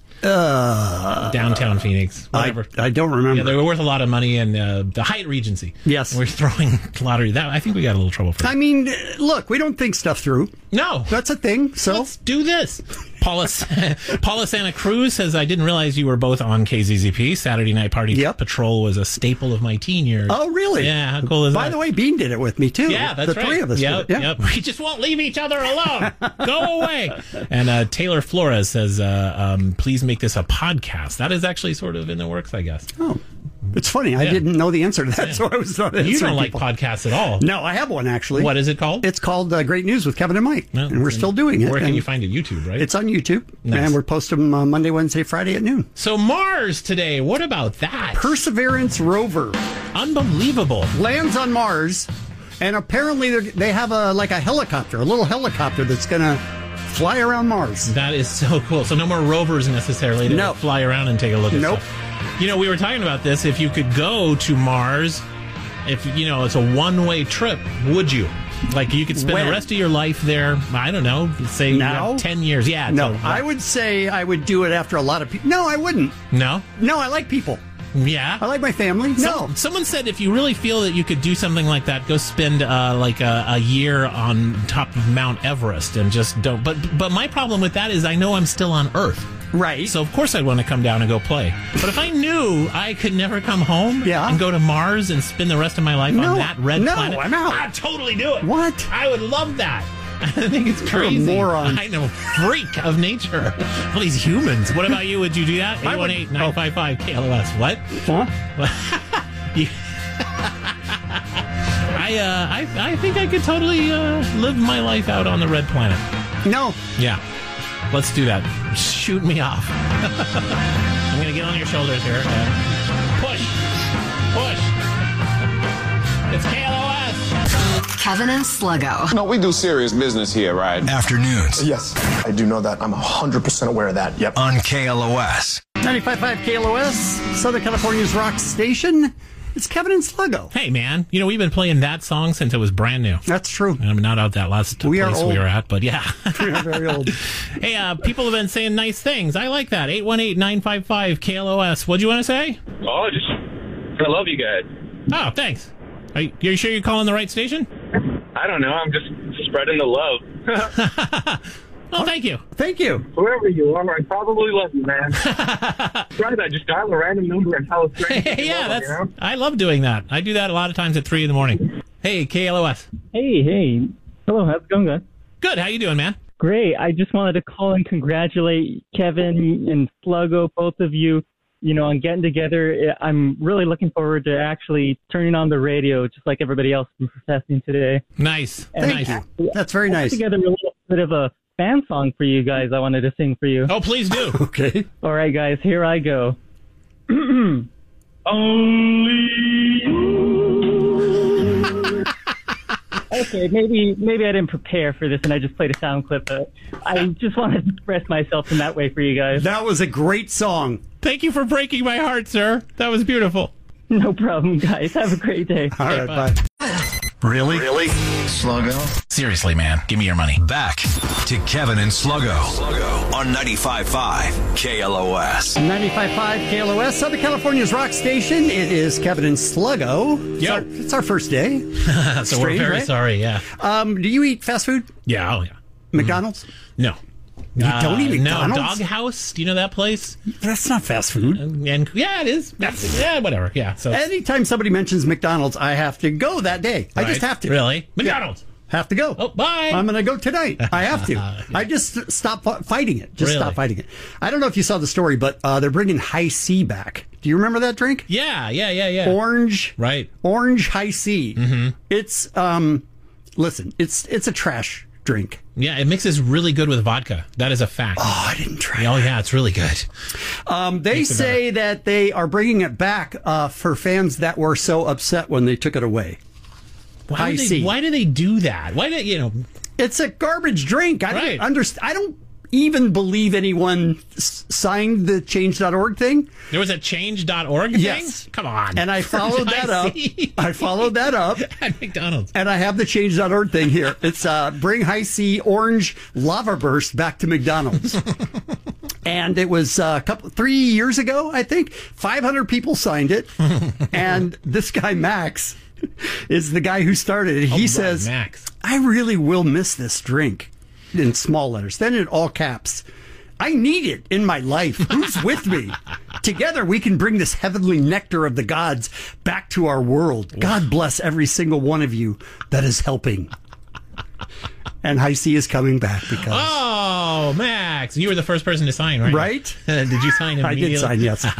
Downtown Phoenix. Whatever. I don't remember. Yeah, they were worth a lot of money, and the Hyatt Regency. Yes. We're throwing lottery. That I think we got a little trouble for that. I mean, look, we don't think stuff through. No. That's a thing, so. Let's do this. Paula Santa Cruz says, I didn't realize you were both on KZZP. Saturday Night Party Patrol was a staple of my teen years. Oh, really? Yeah, how cool is that? By the way, Bean did it with me, too. Yeah, that's the right. three of us Yep, did it. Yeah. yep. We just won't leave each other alone. Go away. And Taylor Flores says, please make this a podcast. That is actually sort of in the works, I guess. Oh, it's funny. I didn't know the answer to that, so I was not answering You don't like people. podcasts at all. No, I have one, actually. What is it called? It's called Great News with Kevin and Mike, and we're still doing it. Where can And you find it? YouTube, right? It's on YouTube, Nice. and we're posting them Monday, Wednesday, Friday at noon. So Mars today. What about that? Perseverance rover. Unbelievable. Lands on Mars, and apparently they have a helicopter, a little helicopter that's going to fly around Mars. That is so cool. So no more rovers necessarily to fly around and take a look at Nope. stuff. You know, we were talking about this. If you could go to Mars, if, you know, it's a one-way trip, would you? Like, you could spend When? the rest of your life there, I don't know, say you Now? have 10 years. Yeah. No, so- I would say I would do it after a lot of people. No, I wouldn't. No? No, I like people. Yeah. I like my family. No. Someone said if you really feel that you could do something like that, go spend a year on top of Mount Everest and just don't. But my problem with that is I know I'm still on Earth. Right. So of course I'd want to come down and go play. But if I knew I could never come home and go to Mars and spend the rest of my life on that red planet, I'm out. I'd totally do it. What? I would love that. I think it's You're a crazy. moron. I know, freak of nature. All these humans. What about you? Would you do that? I would- 818-955 KLOS. What? Huh? I think I could totally live my life out on the red planet. No. Yeah. Let's do that. Shoot me off. I'm going to get feeling your shoulders here. Push. It's KLOS. Kevin and Sluggo. No, we do serious business here, right? Afternoons. Yes, I do know that. I'm 100% aware of that. Yep. On KLOS. 95.5 KLOS, Southern California's rock station. It's Kevin and Sluggo. Hey, man. We've been playing that song since it was brand new. That's true. And I'm not out that last place we were at, but yeah. We are very old. Hey, people have been saying nice things. I like that. 818-955 KLOS. What'd you want to say? Oh, I love you guys. Oh, thanks. Are you sure you're calling the right station? I don't know. I'm just spreading the love. Oh, thank you. Thank you. Whoever you are, I probably love you, man. Right, I just dial a random number and tell a stranger. Yeah, I love doing that. I do that a lot of times at 3 in the morning. Hey, KLOS. Hey. Hello, how's it going, guys? Good. How you doing, man? Great. I just wanted to call and congratulate Kevin and Sluggo, both of you, on getting together. I'm really looking forward to actually turning on the radio, just like everybody else has been protesting today. Nice. Thank you. That's very nice. Together a little bit of a fan song for you guys I wanted to sing for you. Oh, please do. Okay. All right, guys, here I go. Only you. Okay, maybe I didn't prepare for this and I just played a sound clip, but I just wanted to express myself in that way for you guys. That was a great song. Thank you for breaking my heart, sir. That was beautiful. No problem, guys. Have a great day. All right, bye. Really? Sluggo? Seriously, man. Give me your money. Back to Kevin and Sluggo on 95.5 KLOS. 95.5 KLOS, Southern California's rock station. It is Kevin and Sluggo. It's our first day. So we're very sorry, yeah. Do you eat fast food? Yeah, oh yeah. McDonald's? No. You don't eat McDonald's? No, Doghouse. Do you know that place? That's not fast food. And yeah, it is. Yeah, whatever. Yeah. So anytime somebody mentions McDonald's, I have to go that day. Right. I just have to. Really? McDonald's. Yeah. Have to go. Oh, bye. I'm going to go tonight. I have to. Yeah. I just stop fighting it. Stop fighting it. I don't know if you saw the story, but they're bringing High C back. Do you remember that drink? Yeah. Orange. Right. Orange High C. Mm-hmm. It's listen. It's a trash drink. Yeah, it mixes really good with vodka. That is a fact. Oh, I didn't try it. Oh, yeah, it's really good. They say that they are bringing it back for fans that were so upset when they took it away. Why do they do that? Why do It's a garbage drink. I don't understand. I don't even believe anyone signed the change.org thing. There was a change.org thing? Yes. Come on. And I followed that up. I followed that up. At McDonald's. And I have the change.org thing here. It's bring High C Orange Lava Burst back to McDonald's. And it was 3 years ago, I think. 500 people signed it. And this guy, Max, is the guy who started it. He says, Max, I really will miss this drink. In small letters, then in all caps. I need it in my life. Who's with me? Together we can bring this heavenly nectar of the gods back to our world. God bless every single one of you that is helping. And High C is coming back because... Oh, Max. You were the first person to sign, right? Right? Did you sign immediately? I did sign, yes.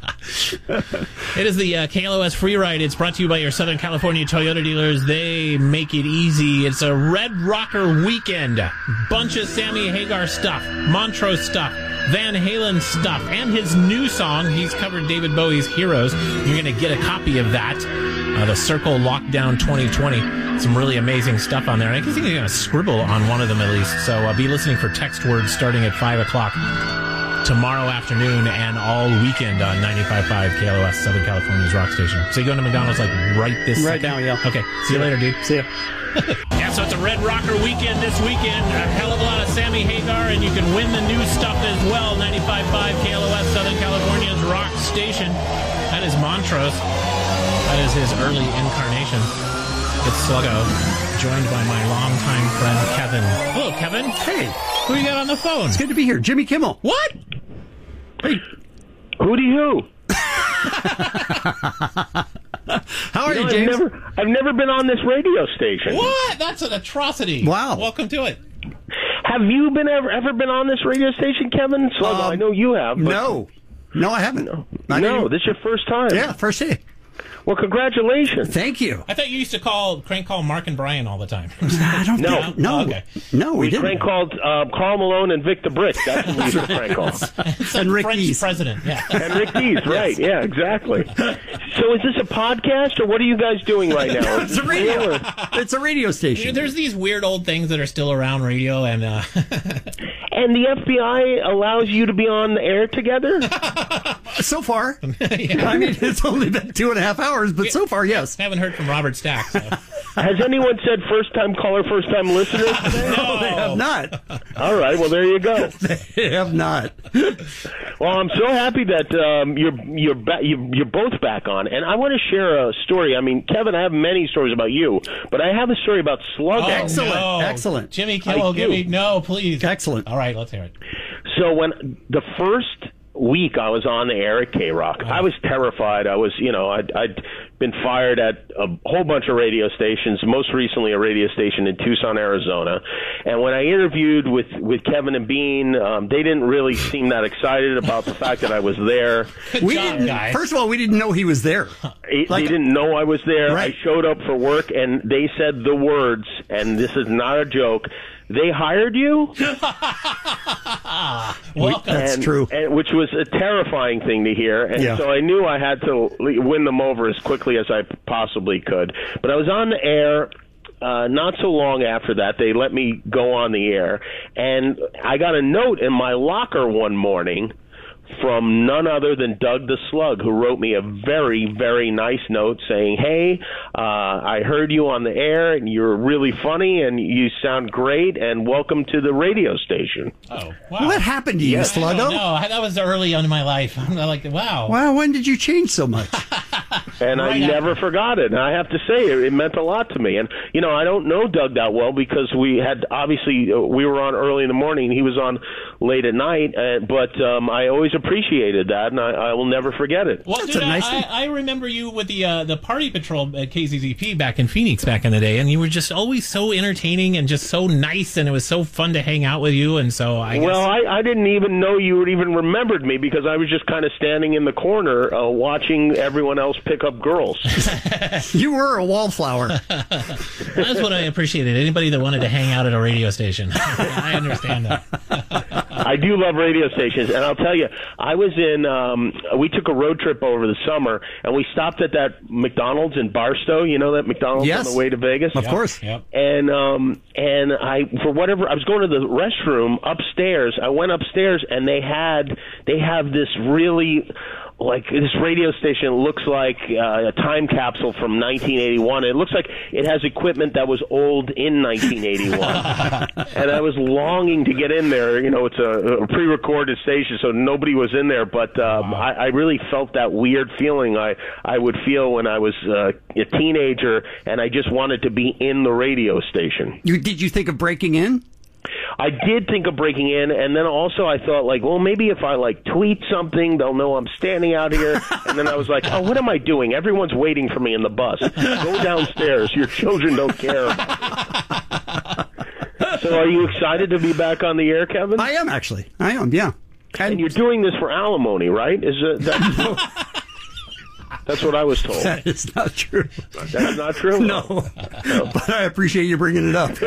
It is the KLOS Free Ride. It's brought to you by your Southern California Toyota dealers. They make it easy. It's a Red Rocker weekend. Bunch of Sammy Hagar stuff, Montrose stuff, Van Halen stuff, and his new song. He's covered David Bowie's Heroes. You're going to get a copy of that. The Circle Lockdown 2020. Some really amazing stuff on there. I guess you're going to scribble on one of them at least. So be listening for text words starting at 5 o'clock tomorrow afternoon and all weekend on 95.5 KLOS, Southern California's rock station. So you going to McDonald's right this second? Now, yeah. Okay. See you later, dude. See ya. Yeah, so it's a Red Rocker weekend this weekend. A hell of a lot of Sammy Hagar, and you can win the new stuff as well. 95.5 KLOS, Southern California's rock station. That is Montrose. That is his early incarnation. It's Sluggo, joined by my longtime friend, Kevin. Hello, Kevin. Hey. Who you got on the phone? It's good to be here. Jimmy Kimmel. What? Hey. Hooty hoo. How are you, James? I've never been on this radio station. What? That's an atrocity. Wow. Welcome to it. Have you ever been on this radio station, Kevin? Sluggo, I know you have. No, I haven't. No, this is your first time. Yeah, first day. Well, congratulations. Thank you. I thought you used to crank call Mark and Brian all the time. I don't No. No. Oh, okay. No, we didn't. Crank called Carl Malone and Vic the Brick. That's what we used to crank call. It's And like Rick French Keys. president. Yeah. And Rick Keys, right. Yeah, exactly. So is this a podcast, or what are you guys doing right now? It's a radio. It's a radio station. There's these weird old things that are still around radio, and And the FBI allows you to be on the air together? So far. I mean, it's only been 2.5 hours, but so far, yes. I haven't heard from Robert Stack. So. Has anyone said first-time caller, first-time listener today? No, they have not. All right, well, there you go. They have not. Well, I'm so happy that you're both back on, and I want to share a story. I mean, Kevin, I have many stories about you, but I have a story about Sluggo. Excellent. No. Excellent. Jimmy Kimmel, give me... No, please. Excellent. All right, let's hear it. So when the first week I was on the air at K-Rock, I was terrified. I was, I'd been fired at a whole bunch of radio stations, most recently a radio station in Tucson, Arizona. And when I interviewed with Kevin and Bean, they didn't really seem that excited about the fact that I was there. First of all, we didn't know he was there. They didn't know I was there. Right. I showed up for work, and they said the words, and this is not a joke, they hired you? Welcome. That's true. And, which was a terrifying thing to hear. And so I knew I had to win them over as quickly as I possibly could. But I was on the air. Not so long after that, they let me go on the air. And I got a note in my locker one morning from none other than Doug the Slug, who wrote me a very, very nice note saying, hey, I heard you on the air, and you're really funny, and you sound great, and welcome to the radio station. Oh, wow. What happened to you, Sluggo? No, that was early on in my life. I'm like, wow. Wow, when did you change so much? And I never forgot it. And I have to say, it meant a lot to me. And, I don't know Doug that well because we were on early in the morning and he was on late at night. But I always appreciated that, and I will never forget it. Well, dude, I remember you with the Party Patrol at KZZP back in Phoenix back in the day, and you were just always so entertaining and just so nice, and it was so fun to hang out with you. And so I guess... Well, I didn't even know you even remembered me because I was just kind of standing in the corner watching everyone else pick up girls. You were a wallflower. That's what I appreciated. Anybody that wanted to hang out at a radio station. I understand that. I do love radio stations, and I'll tell you, I was we took a road trip over the summer, and we stopped at that McDonald's in Barstow. You know that McDonald's on the way to Vegas? Of course. Yep. And I, for whatever, I was going to the restroom upstairs. I went upstairs, and they have this really... Like, this radio station looks like a time capsule from 1981. It looks like it has equipment that was old in 1981. And I was longing to get in there. It's a pre-recorded station, so nobody was in there. But I really felt that weird feeling I would feel when I was a teenager, and I just wanted to be in the radio station. Did you think of breaking in? I did think of breaking in, and then also I thought, well, maybe if I, tweet something, they'll know I'm standing out here. And then I was like, oh, what am I doing? Everyone's waiting for me in the bus. Go downstairs. Your children don't care about me. So are you excited to be back on the air, Kevin? I am, actually. I am, yeah. And you're doing this for alimony, right? Is it that... That's what I was told. That is not true. That's not true? No. But I appreciate you bringing it up.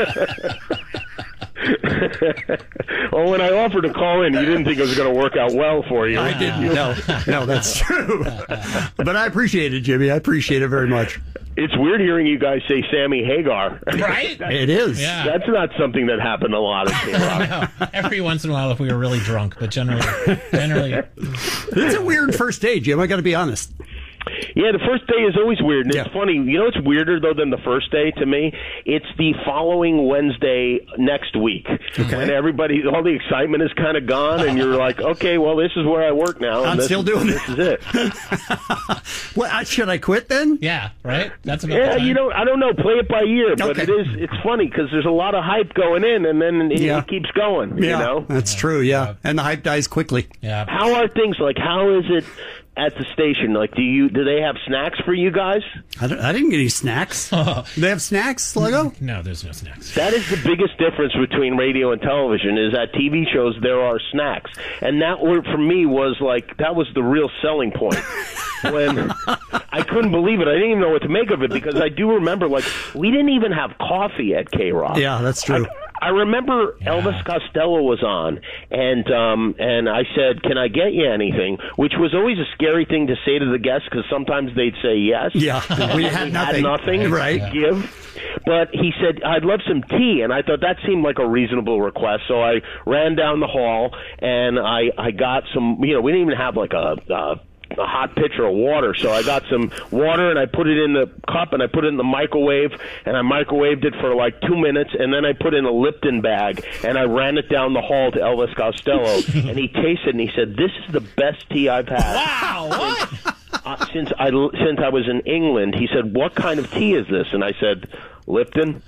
Well, when I offered to call in, you didn't think it was going to work out well for you. I didn't. No, that's true. But I appreciate it, Jimmy. I appreciate it very much. It's weird hearing you guys say Sammy Hagar. Right? It is. Yeah. That's not something that happened a lot at K-Rock. Every once in a while if we were really drunk, but generally. It's a weird first day, Jim. I got to be honest. Yeah, the first day is always weird, and it's funny. You know what's weirder, though, than the first day to me? It's the following Wednesday next week. Okay. When all the excitement is kind of gone, and you're like, okay, well, this is where I work now. And I'm still doing this is it. Well, should I quit then? Yeah, right? That's about yeah, time. I don't know. Play it by ear, but it's funny because there's a lot of hype going in, and then it keeps going, you know? That's true, yeah. And the hype dies quickly. Yeah. How are things? How is it at the station? Do they have snacks for you guys? I didn't get any snacks. Do they have snacks, Sluggo? No, there's no snacks. That is the biggest difference between radio and television, is that TV shows there are snacks. And that, for me, was that was the real selling point. when I couldn't believe it. I didn't even know what to make of it because I do remember, like, we didn't even have coffee at K-Rock. Yeah, that's true. I remember Elvis Costello was on, and I said, "Can I get you anything?" Which was always a scary thing to say to the guests because sometimes they'd say yes. Yeah, we had nothing. Right. to give. But he said, "I'd love some tea," and I thought that seemed like a reasonable request. So I ran down the hall and I got some. We didn't even have like a hot pitcher of water, so I got some water and I put it in the cup and I put it in the microwave and I microwaved it for like 2 minutes and then I put in a Lipton bag and I ran it down the hall to Elvis Costello and he tasted it and he said, "This is the best tea I've had." Wow, what? Since I was in England. He said, "What kind of tea is this?" And I said, "Lipton."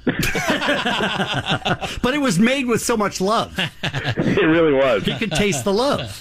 But it was made with so much love. It really was. You could taste the love.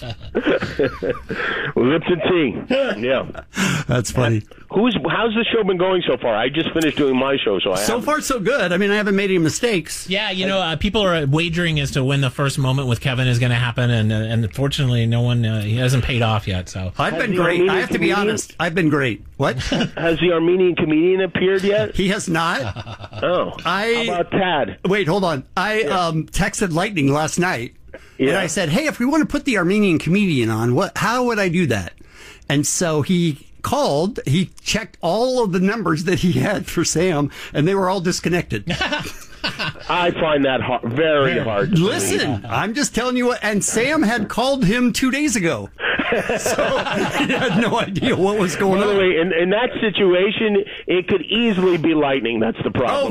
Lipton tea. Yeah. That's funny. How's the show been going so far? I just finished doing my show, so far so good. I mean, I haven't made any mistakes. Yeah, people are wagering as to when the first moment with Kevin is going to happen, and unfortunately, no one he hasn't paid off yet. So I've been great. I have to be honest. I've been great. What? Has the Armenian comedian appeared yet? He has not. Oh, how about Tad? Wait, hold on. I texted Lightning last night, and I said, "Hey, if we want to put the Armenian comedian on, how would I do that?" And so he called. He checked all of the numbers that he had for Sam, and they were all disconnected. I find that very hard to Listen, I'm just telling you what. And Sam had called him 2 days ago. So he had no idea what was going on. By the way, in that situation, it could easily be Lightning. That's the problem.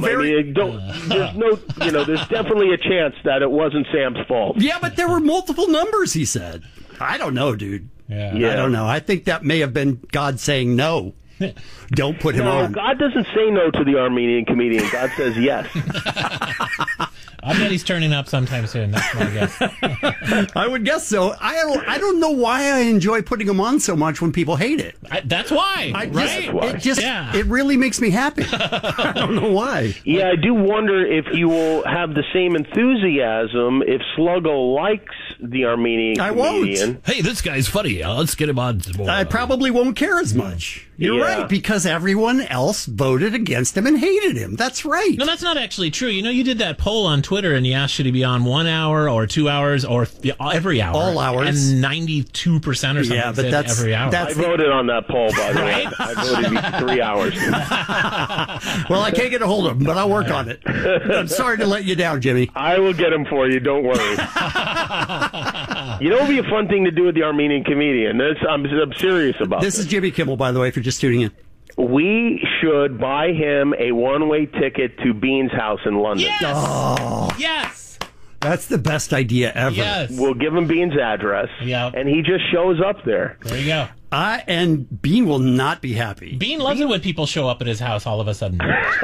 There's definitely a chance that it wasn't Sam's fault. Yeah, but there were multiple numbers, he said. I don't know, dude. Yeah. I don't know. I think that may have been God saying no. Don't put him on. God doesn't say no to the Armenian comedian. God says yes. I bet he's turning up sometime soon. That's my guess. I would guess so. I don't know why I enjoy putting him on so much when people hate it. That's why. It really makes me happy. I don't know why. Yeah, I do wonder if you will have the same enthusiasm if Sluggo likes the Armenian comedian. Won't. Hey, this guy's funny. Let's get him on more. I probably won't care as much. You're right, because everyone else voted against him and hated him. That's right. No, that's not actually true. You did that poll on Twitter, and you asked, should he be on 1 hour or 2 hours or every hour? All hours. And 92% or something said every hour. I voted on that poll, by the way. I voted 3 hours. Well, I can't get a hold of him, but I'll work on it. I'm sorry to let you down, Jimmy. I will get him for you. Don't worry. It would be a fun thing to do with the Armenian comedian. I'm serious about this. This is Jimmy Kimmel, by the way, if you're just tuning in. We should buy him a one-way ticket to Bean's house in London. Yes! Oh. Yes! That's the best idea ever. Yes. We'll give him Bean's address, and he just shows up there. There you go. And Bean will not be happy. Bean loves it when people show up at his house all of a sudden.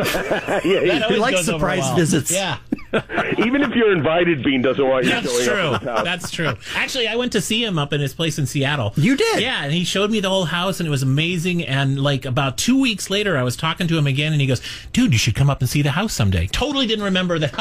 He likes surprise visits. Yeah. Even if you're invited, Bean doesn't want you showing up at his house. That's true. Actually, I went to see him up in his place in Seattle. You did? Yeah, and he showed me the whole house, and it was amazing. And like about 2 weeks later, I was talking to him again, and he goes, "Dude, you should come up and see the house someday." Totally didn't remember that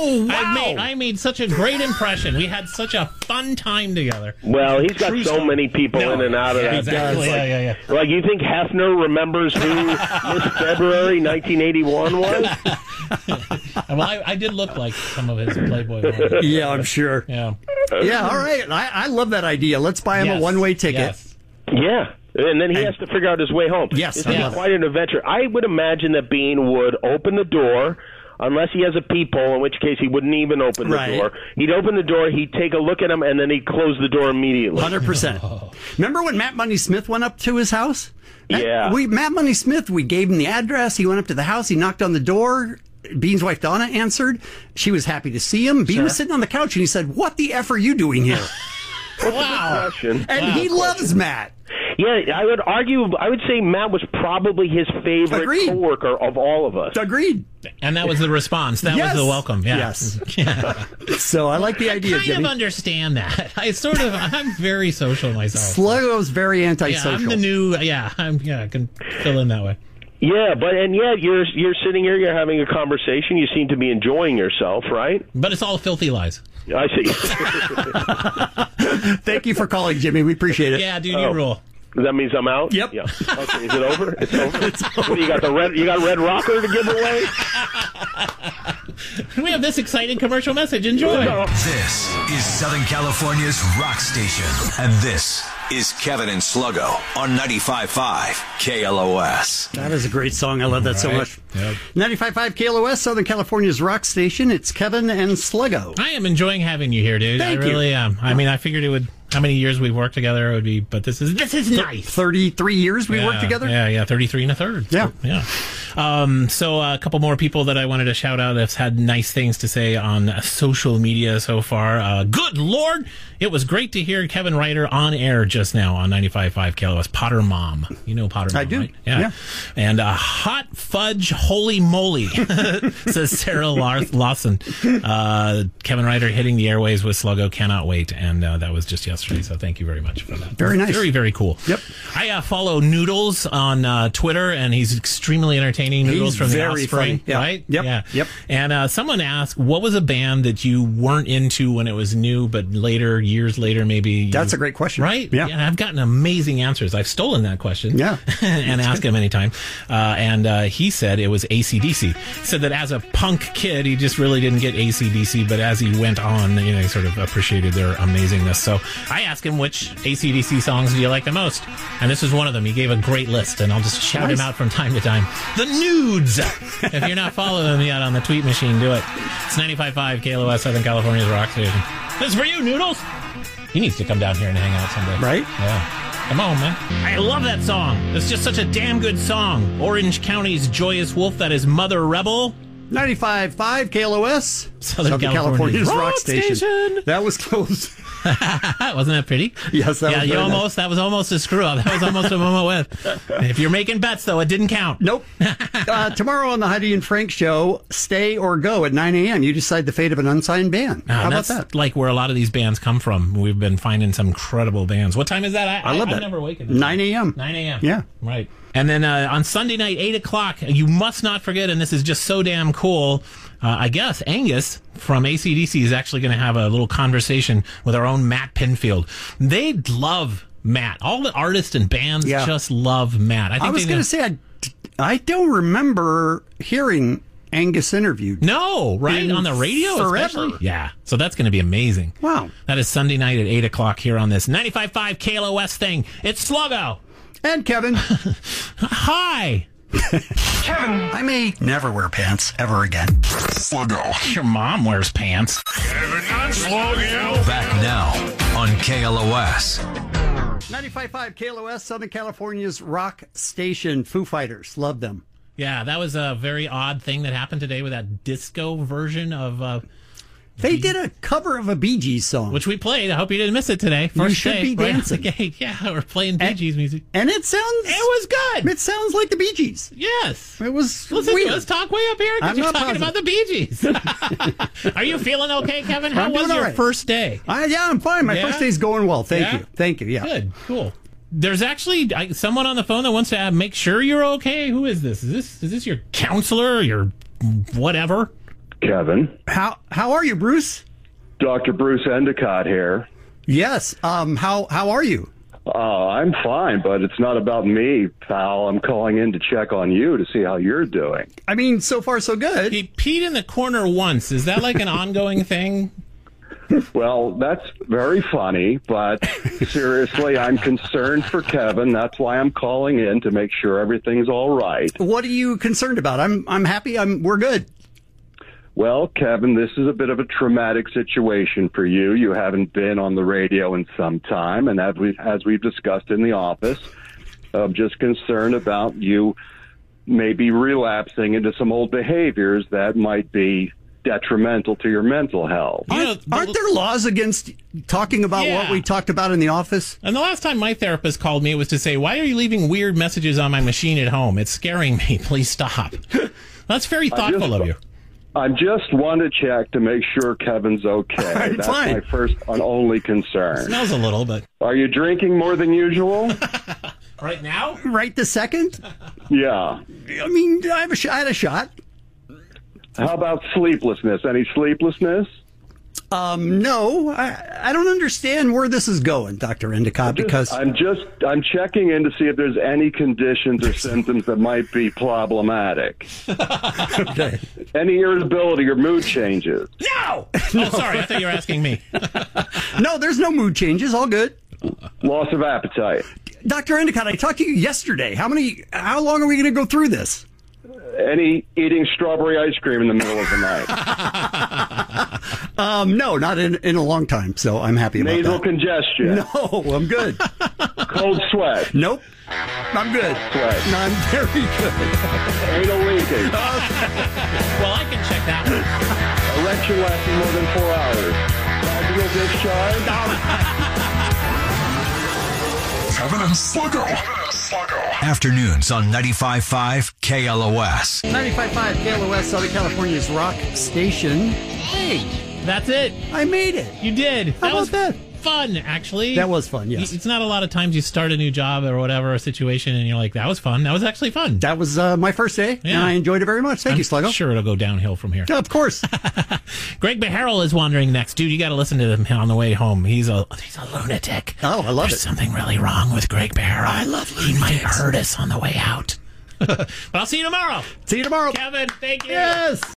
I made such a great impression. We had such a fun time together. Well, he's got so many people in and out of that. Exactly. Yeah. Like, you think Hefner remembers who Miss February 1981 was? Well, I did look like some of his Playboy ones. Yeah, I'm sure. Yeah, all right. I love that idea. Let's buy him a one-way ticket. Yes. Yeah. And then he has to figure out his way home. Yes, This is quite an adventure. I would imagine that Bean would open the door, unless he has a peephole, in which case he wouldn't even open the door. He'd open the door, he'd take a look at him, and then he'd close the door immediately. 100%. Remember when Matt Money Smith went up to his house? Yeah. Matt Money Smith, we gave him the address. He went up to the house. He knocked on the door. Bean's wife, Donna, answered. She was happy to see him. Bean was sitting on the couch, and he said, "What the F are you doing here?" Wow. And he loves Matt. Yeah, I would say Matt was probably his favorite coworker of all of us. Agreed. And that was the response. That was the welcome. Yeah. Yes. Yeah. So I like the idea, I Jimmy. Of understand that. I'm very social myself. Sluggo's very antisocial. Yeah, I'm the new, I can fill in that way. Yeah, and yet you're sitting here, you're having a conversation, you seem to be enjoying yourself, right? But it's all filthy lies. I see. Thank you for calling, Jimmy. We appreciate it. Yeah, dude, you rule. That means I'm out? Yep. Yeah. Okay, is it over? It's over? What, you got Red Rocker to give away? We have this exciting commercial message. Enjoy. This is Southern California's rock station. And this is Kevin and Sluggo on 95.5 KLOS. That is a great song. I love that so much. Yep. 95.5 KLOS, Southern California's rock station. It's Kevin and Sluggo. I am enjoying having you here, dude. Thank I really am. I mean, I figured it would. How many years we've worked together it would be, but this is nice. 33 years we worked together? Yeah, 33 and a third. Yeah. So a couple more people that I wanted to shout out that's had nice things to say on social media so far. Good Lord, it was great to hear Kevin Ryder on air just now on 95.5 KLOS. Potter Mom. You know Potter Mom, I do. right? Yeah. And hot fudge holy moly, says Sarah Lawson. Kevin Ryder hitting the airways with Sluggo. Cannot wait. And that was just yesterday. So thank you very much for that. Very nice. Very, very cool. Yep. I follow Noodles on Twitter, and he's extremely entertaining. Noodles from the Offspring, right? Yep. Yeah. Yep. And someone asked, what was a band that you weren't into when it was new, but later, years later, maybe? That's a great question. Right? Yeah. And I've gotten amazing answers. I've stolen that question. Yeah. And asked him anytime. And he said it was AC/DC. He said that as a punk kid, he just really didn't get AC/DC, but as he went on, he sort of appreciated their amazingness. So I asked him, which AC/DC songs do you like the most? And this was one of them. He gave a great list, and I'll just shout him out from time to time. The Nudes! If you're not following them yet on the tweet machine, do it. It's 95.5 KLOS, Southern California's rock station. This is for you, Noodles! He needs to come down here and hang out someday. Right? Yeah. Come on, man. I love that song. It's just such a damn good song. Orange County's Joyous Wolf, that is Mother Rebel. 95.5 KLOS, Southern California's rock station. That was close. Wasn't that pretty? Yes, that was very nice. That was almost a screw up. That was almost a moment with. If you're making bets, though, it didn't count. Nope. Tomorrow on the Heidi and Frank show, Stay or Go at 9 a.m. You decide the fate of an unsigned band. How about that? Like where a lot of these bands come from. We've been finding some incredible bands. What time is that? I love that. I've never waken 9 a.m. 9 a.m. Yeah. Right. And then on Sunday night, 8 o'clock, you must not forget, and this is just so damn cool, I guess Angus from AC/DC is actually going to have a little conversation with our own Matt Pinfield. They love Matt. All the artists and bands just love Matt. I was going to say, I don't remember hearing Angus interviewed. No, right? On the radio forever. Especially? Yeah. So that's going to be amazing. Wow. That is Sunday night at 8 o'clock here on this 95.5 KLOS thing. It's Sluggo. And Kevin. Hi. Kevin. I may never wear pants ever again. Sluggo. Your mom wears pants. Kevin and Sluggo. Back now on KLOS. 95.5 KLOS, Southern California's rock station. Foo Fighters. Love them. Yeah, that was a very odd thing that happened today with that disco version of... They did a cover of a Bee Gees song. Which we played. I hope you didn't miss it today. You should be dancing. Right? Yeah, we're playing Bee Gees music. And it was good. It sounds like the Bee Gees. Yes. It was Listen, weird. let's talk way up here because you're talking about the Bee Gees. Are you feeling okay, Kevin? How was your first day? Yeah, I'm fine. My first day's going well. Thank you. Thank you. Yeah. Good. Cool. There's actually someone on the phone that wants to make sure you're okay. Who is this? Is this your counselor or your whatever? Kevin. How are you, Bruce? Dr. Bruce Endicott here. Yes. How are you? I'm fine, but it's not about me, pal. I'm calling in to check on you to see how you're doing. I mean, so far so good. He peed in the corner once. Is that like an ongoing thing? Well, that's very funny, but seriously, I'm concerned for Kevin. That's why I'm calling in to make sure everything's all right. What are you concerned about? I'm happy. We're good. Well, Kevin, this is a bit of a traumatic situation for you. You haven't been on the radio in some time, and as we've discussed in the office, I'm just concerned about you maybe relapsing into some old behaviors that might be detrimental to your mental health. Aren't there laws against talking about what we talked about in the office? And the last time my therapist called me, it was to say, why are you leaving weird messages on my machine at home? It's scaring me. Please stop. That's very thoughtful of you. I just want to check to make sure Kevin's okay. That's fine. my first and only concern. It smells a little, but... Are you drinking more than usual? Right now? Right this second? Yeah. I mean, I had a shot. How about sleeplessness? Any sleeplessness? No, I don't understand where this is going, Dr. Endicott, because I'm checking in to see if there's any conditions or symptoms that might be problematic. Okay. Any irritability or mood changes. No! Oh, sorry. I thought you were asking me. No, there's no mood changes. All good. Loss of appetite. Dr. Endicott, I talked to you yesterday. How long are we going to go through this? Any eating strawberry ice cream in the middle of the night? No, not in a long time, so I'm happy about Nasal that. congestion? No, I'm good. Cold sweat? Nope. I'm good. Sweat? No, I'm very good. Anal leaking? Well, I can check that one. Erection lasting more than 4 hours? Vaginal discharge? Kevin and Sluggo. Afternoons on 95.5 KLOS. 95.5 KLOS, Southern California's rock station. Hey, that's it. I made it. You did. How about that? Fun, actually. That was fun, yes. It's not a lot of times you start a new job or whatever, a situation, and you're like, that was fun. That was actually fun. That was my first day, and I enjoyed it very much. Thank you, Sluggo. Sure, it'll go downhill from here. Of course. Greg Beharrell is wandering next. Dude, you got to listen to him on the way home. He's a lunatic. Oh, I love There's something really wrong with Greg Beharrell. I love lunatics. He might hurt us on the way out. But I'll see you tomorrow. See you tomorrow. Kevin, thank you. Yes.